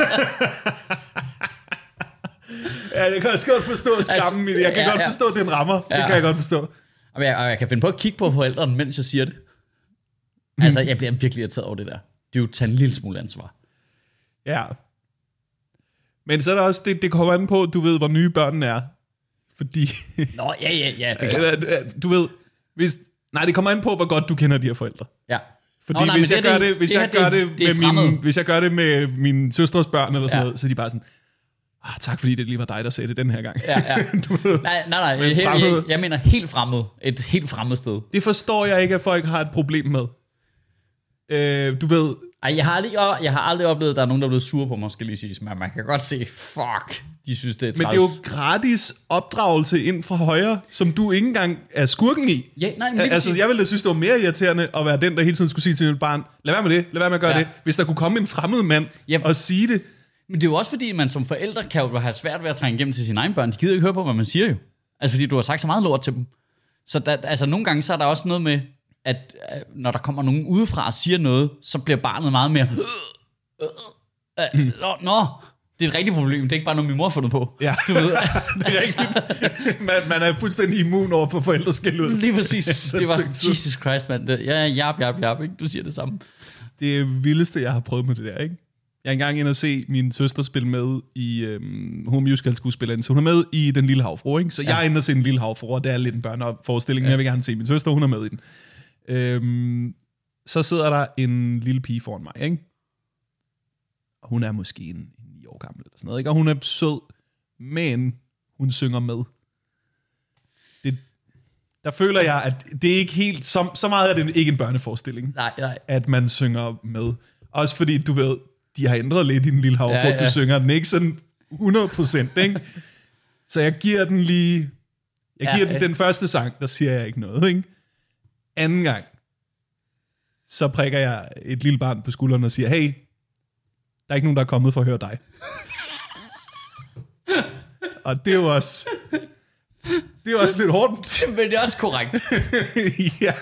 Ja, jeg kan også godt forstå skammen i det. Jeg kan godt forstå, at den rammer. Det kan jeg godt forstå. Og jeg kan finde på at kigge på forældrene, mens jeg siger det. Altså, jeg bliver virkelig irriteret over det der. Det er jo at tage en lille smule ansvar. Ja. Men så er der også, det kommer an på, du ved, hvor nye børnene er. Fordi... Nå, ja, det er klart. Du ved, det kommer an på, hvor godt du kender de her forældre. Ja. Fordi hvis jeg gør det med min søstres børn eller sådan noget, så er de bare sådan, tak fordi det lige var dig, der sagde det den her gang. Ja. Nej, jeg mener helt fremmed. Et helt fremmed sted. Det forstår jeg ikke, at folk har et problem med. Du ved, Ej, jeg har aldrig oplevet, at der er nogen, der er blevet sure på mig, skal lige sige. Men man kan godt se, fuck, de synes, det er træls. Men det er jo gratis opdragelse ind fra højre, som du ikke engang er skurken i. Ja, nej, men altså, jeg ville da synes, det var mere irriterende at være den, der hele tiden skulle sige til mit barn, lad være med det, lad være med at gøre det, hvis der kunne komme en fremmed mand og sige det. Men det er jo også fordi, man som forældre kan jo have svært ved at trænge igennem til sine egne børn. De gider ikke høre på, hvad man siger jo. Altså, fordi du har sagt så meget lort til dem. Så altså, nogle gange så er der også noget med, at når der kommer nogen udefra og siger noget, så bliver barnet meget mere... Nå, det er et rigtigt problem. Det er ikke bare noget, min mor har fundet på. Ja, du ved, det er rigtigt. Man er fuldstændig immun over for forældreskæld ud. Lige præcis. Det var Jesus Christ, mand. Jap, ikke? Du siger det samme. Det er vildeste, jeg har prøvet med det der, ikke? Jeg er engang inde og se min søster spille med i hun musical skuespillerinde, så hun er med i Den Lille Havfrue, ikke? Så jeg er inde og se Den Lille Havfrue, og det er lidt en børneforestilling, men jeg vil gerne se min søster, hun er med i den. Så sidder der en lille pige foran mig, ikke? Og hun er måske en 9 år gammel eller sådan noget, ikke? Og hun er sød, men hun synger med. Der føler jeg, at det er ikke helt... Så meget er det ikke en børneforestilling, nej. At man synger med. Også fordi, du ved, de har ændret lidt i Den Lille Havfrue, ja. Du synger den ikke sådan 100%, ikke? Så jeg giver den lige... Jeg giver den første sang, der siger jeg ikke noget, ikke? Anden gang, så prikker jeg et lille barn på skulderen og siger, hey, der er ikke nogen, der er kommet for at høre dig. Og det er jo også... Det er også lidt hårdt. Men det er også korrekt. Ja.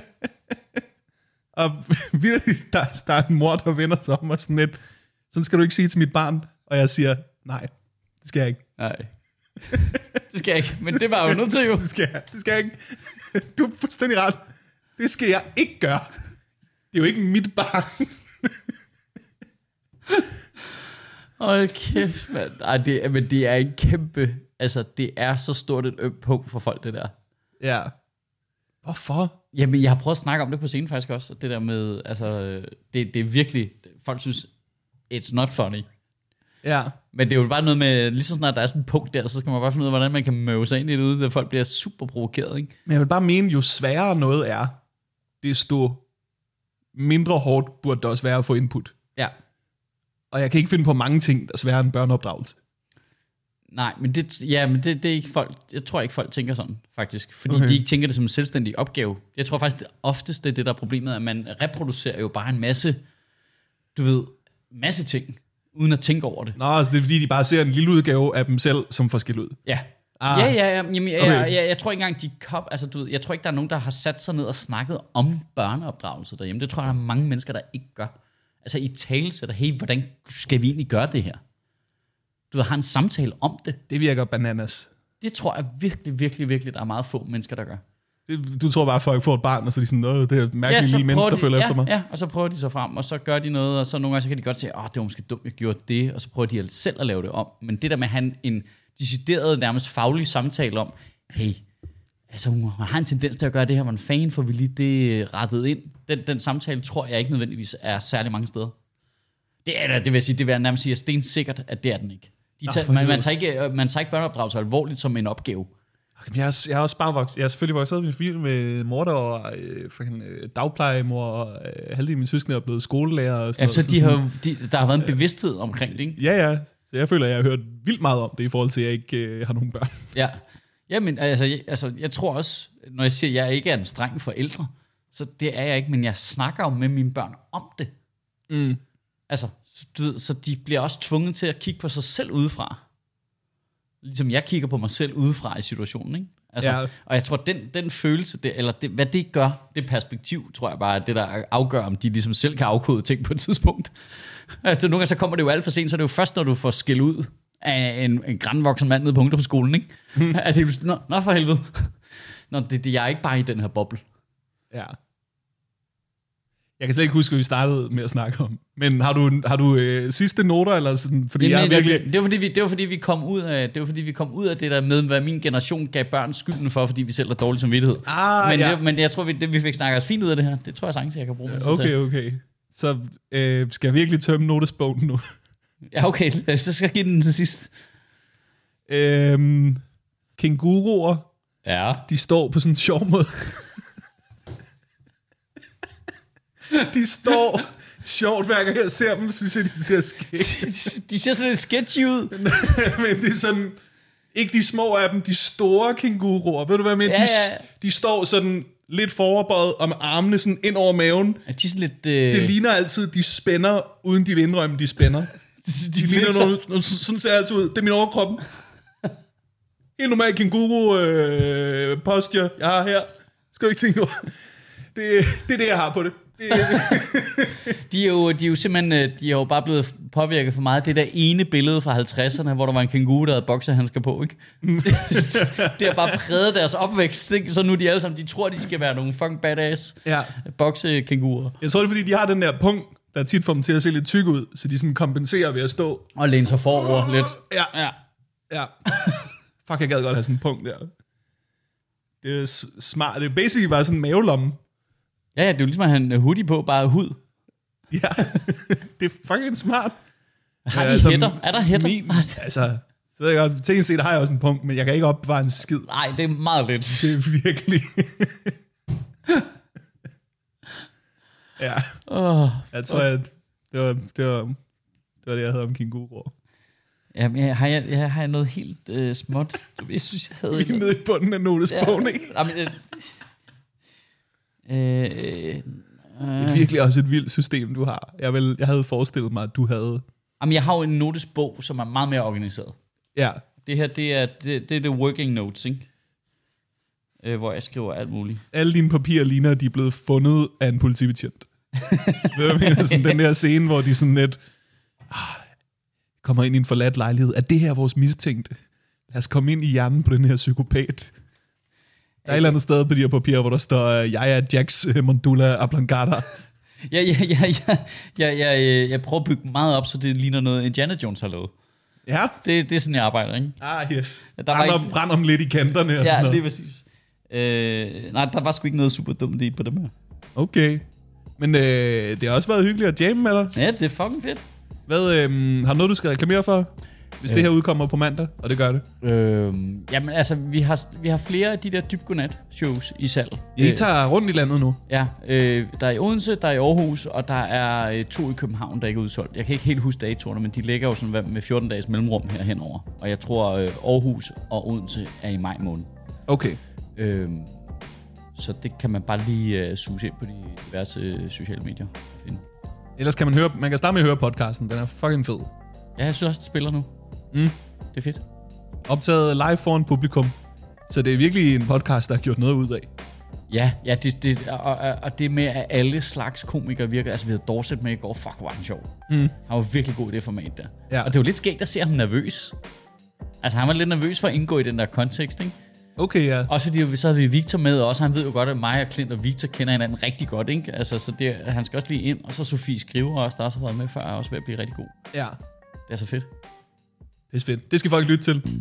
Og der er en mor, der vender sig om og sådan lidt, sådan skal du ikke sige til mit barn. Og jeg siger, nej, det skal jeg ikke. Nej. Det skal jeg ikke, men det var jo nødt til jo. Det skal jeg ikke. Du er fuldstændig ret. Det skal jeg ikke gøre. Det er jo ikke mit barn. Hold kæft, mand. Ej, men det er en kæmpe... Altså, det er så stort et ømt punkt for folk, det der. Ja. Hvorfor? Jamen, jeg har prøvet at snakke om det på scenen faktisk også. Det der med, altså... Det er virkelig... Folk synes, it's not funny. Ja. Men det er jo bare noget med... Lige så snart der er sådan et punkt der, så skal man bare finde ud af, hvordan man kan møve sig ind i det ude, hvor folk bliver super provokeret, ikke? Men jeg vil bare mene, jo sværere noget er, desto mindre hårdt burde det også være at få input. Ja. Og jeg kan ikke finde på mange ting, der er sværere end børneopdragelse. Nej, men det er ikke folk. Jeg tror ikke, folk tænker sådan, faktisk. Fordi de ikke tænker det som en selvstændig opgave. Jeg tror faktisk, det oftest det er det, der er problemet, at man reproducerer jo bare en masse, masse ting, uden at tænke over det. Nå, altså det er fordi, de bare ser en lille udgave af dem selv, som får skilt ud. Ja. Jamen, jeg tror ikke engang, jeg tror ikke, der er nogen, der har sat sig ned og snakket om børneopdragelse derhjemme. Det tror jeg, der er mange mennesker, der ikke gør. Altså i tale sætter, hey, hvordan skal vi egentlig gøre det her? Du har en samtale om det. Det virker bananas. Det tror jeg virkelig, virkelig, virkelig, der er meget få mennesker, der gør. Du tror bare, at folk får et barn, og så er de sådan, det er et mærkeligt lille menneske, der følger efter mig. Ja, og så prøver de sig frem, og så gør de noget, og så nogle gange så kan de godt sige, det var måske dumt, jeg gjorde det, og så prøver de selv at lave det om. Men det der med at have en decideret, nærmest faglig samtale om, hey, altså hun har en tendens til at gøre det her, man fan, får vi lige det rettet ind. Den samtale tror jeg ikke nødvendigvis er særlig mange steder. Det vil jeg nærmest sige, at stensikkert, at det er den ikke. Man tager ikke børneopdragelse alvorligt som en opgave. Jeg er også bare vokset. Jeg er selvfølgelig vokset op i en familie med mor, der var dagplejemor, og halvdelen af mine søskende er blevet skolelærer. Og sådan så der har været en bevidsthed omkring det, ikke? Ja. Så jeg føler, at jeg har hørt vildt meget om det, i forhold til, at jeg ikke har nogen børn. Ja. Jamen, altså, jeg tror også, når jeg siger, at jeg ikke er en streng forældre, så det er jeg ikke, men jeg snakker jo med mine børn om det. Mm. Altså, du ved, så de bliver også tvunget til at kigge på sig selv udefra. Ligesom jeg kigger på mig selv udefra i situationen, ikke? Altså, ja. Og jeg tror, den følelse, hvad det gør, det perspektiv, tror jeg bare, er det, der afgør, om de ligesom selv kan afkode ting på et tidspunkt. Altså, nogle gange så kommer det jo alt for sent, så det er jo først, når du får skæld ud af en grandvoksen mand nede på ungdomsskolen, ikke? At det er nå for helvede. Jeg er ikke bare i den her boble. Ja. Jeg kan slet ikke huske, hvad vi startede med at snakke om. Men har du sidste noter eller sådan? Fordi det var fordi vi kom ud af det der med, hvad min generation gav børn skylden for, fordi vi selv er dårlig samvittighed. Men jeg tror vi fik snakket os fint ud af det her. Det tror jeg sagtens jeg kan bruge. Okay. Så skal jeg virkelig tømme notesbogen nu? Ja, okay. Så skal jeg give den til sidst. Kænguruer. Ja. De står på sådan en sjov måde. De står sjovt, hver gang jeg ser dem, synes jeg, de ser skægt. De ser sådan lidt sketchy ud. Men det er sådan, ikke de små af dem, de store kænguruer. Ved du hvad jeg mener? Ja. De står sådan lidt foroverbøjet, og med armene sådan ind over maven. Er de sådan lidt... Det ligner altid, de spænder, uden de vil indrømme, de spænder. de ligner nogle, sådan ser altid ud. Det er min overkrop. Helt normal kænguru posture, jeg har her. Skal du ikke tænke over? Det er det, jeg har på det. De er jo simpelthen, de er jo bare blevet påvirket for meget. Det der ene billede fra 50'erne, hvor der var en kænguru, der havde bokserhandsker på, ikke? Det har bare præget deres opvækst, ikke? Så nu de alle sammen, de tror, de skal være nogle fucking badass boksekænguruer. Jeg tror det er, fordi de har den der punkt, der tit får dem til at se lidt tyk ud, så de sådan kompenserer ved at stå. Og læne sig forover lidt. Ja. Fuck, jeg gad godt have sådan en punkt der. Det er smart. Det er basically bare sådan en mavelomme. Ja, det er jo ligesom at have en hoodie på, bare hud. Ja, det er fucking smart. Har de hætter? Er der hætter? Så ved jeg godt, teknisk set har jeg også en punkt, men jeg kan ikke opbevare en skid. Nej, det er meget lidt. Det er virkelig... ja. Jeg tror, at det var det, jeg havde om kænguruer. Jamen, har jeg noget helt småt? Jeg synes, jeg havde... Vi er nede i bunden af notesbogen, ikke? Det er virkelig også et vildt system, du har. Jeg havde forestillet mig, at du havde... Jamen, jeg har jo en notesbog, som er meget mere organiseret. Ja. Det her, det er the working notes, ikke? Hvor jeg skriver alt muligt. Alle dine papirer ligner, at de er blevet fundet af en politibetjent. Ved du, mener sådan den der scene, hvor de sådan lidt... kommer ind i en forladt lejlighed. Er det her vores mistænkte? Lad os komme ind i hjernen på den her psykopat. Der er et eller andet sted på de her papirer, hvor der står, jeg er Jax Mondula Ablangata. Jeg prøver at bygge meget op, så det ligner noget, Indiana Jones har lavet. Ja. Det er sådan, jeg arbejder, ikke? Yes. Brænd om lidt i kanterne. Og ja, lige præcis. Nej, der var sgu ikke noget super dumt i på dem her. Okay. Men det har også været hyggeligt at jamme med dig. Ja, det er fucking fedt. Har du noget, du skal reklamere for? Hvis det her udkommer på mandag, og det gør det. Jamen altså, vi har flere af de der dybgodnat-shows i salg. I tager rundt i landet nu? Ja, der er i Odense, der er i Aarhus, og der er 2 i København, der ikke er udsolgt. Jeg kan ikke helt huske datorerne, men de ligger jo sådan med 14 dages mellemrum her henover. Og jeg tror, Aarhus og Odense er i maj måned. Okay. Så det kan man bare lige suge ind på de diverse sociale medier. Ellers kan man kan starte med at høre podcasten. Den er fucking fed. Ja, jeg synes også, det spiller nu. Det er fedt. Optaget live foran publikum. Så det er virkelig en podcast, der har gjort noget ud af. Ja, og det med, at alle slags komikere virker. Altså, vi havde Dorset med i går. Fuck, hvor var han sjov. Han var virkelig god i det format der. Ja. Og det var lidt skægt at se ham nervøs. Altså, han var lidt nervøs for at indgå i den der kontekst, ikke? Okay, ja. Også fordi så havde vi Victor med også. Han ved jo godt, at mig og Clint og Victor kender hinanden rigtig godt, ikke? Altså, så han skal også lige ind. Og så Sofie Skriver også, der også har været med før, er også ved at blive rigtig god. Ja. Det er så fedt. Det er fedt. Det skal folk lytte til.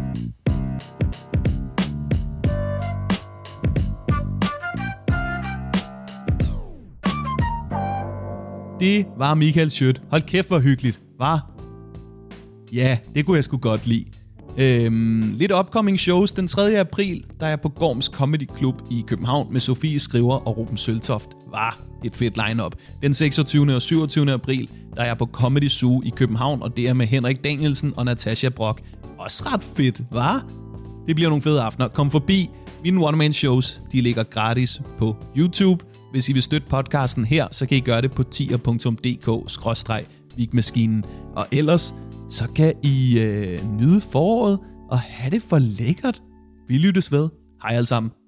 Det var Michael Schødt. Hold kæft, hvor hyggeligt, var? Ja, det kunne jeg sgu godt lide. Lidt upcoming shows. Den 3. april, der er jeg på Gorms Comedy Club i København med Sofie Skriver og Ruben Søltoft. Var et fedt lineup. Den 26. og 27. april, der er jeg på Comedy Zoo i København, og det er med Henrik Danielsen og Natasha Brock. Også ret fedt, var? Det bliver nogle fede aftener. Kom forbi. Mine one-man shows, de ligger gratis på YouTube. Hvis I vil støtte podcasten her, så kan I gøre det på tier.dk/vigmaskinen. Og ellers, så kan I nyde foråret og have det for lækkert. Vi lyttes ved. Hej alle sammen.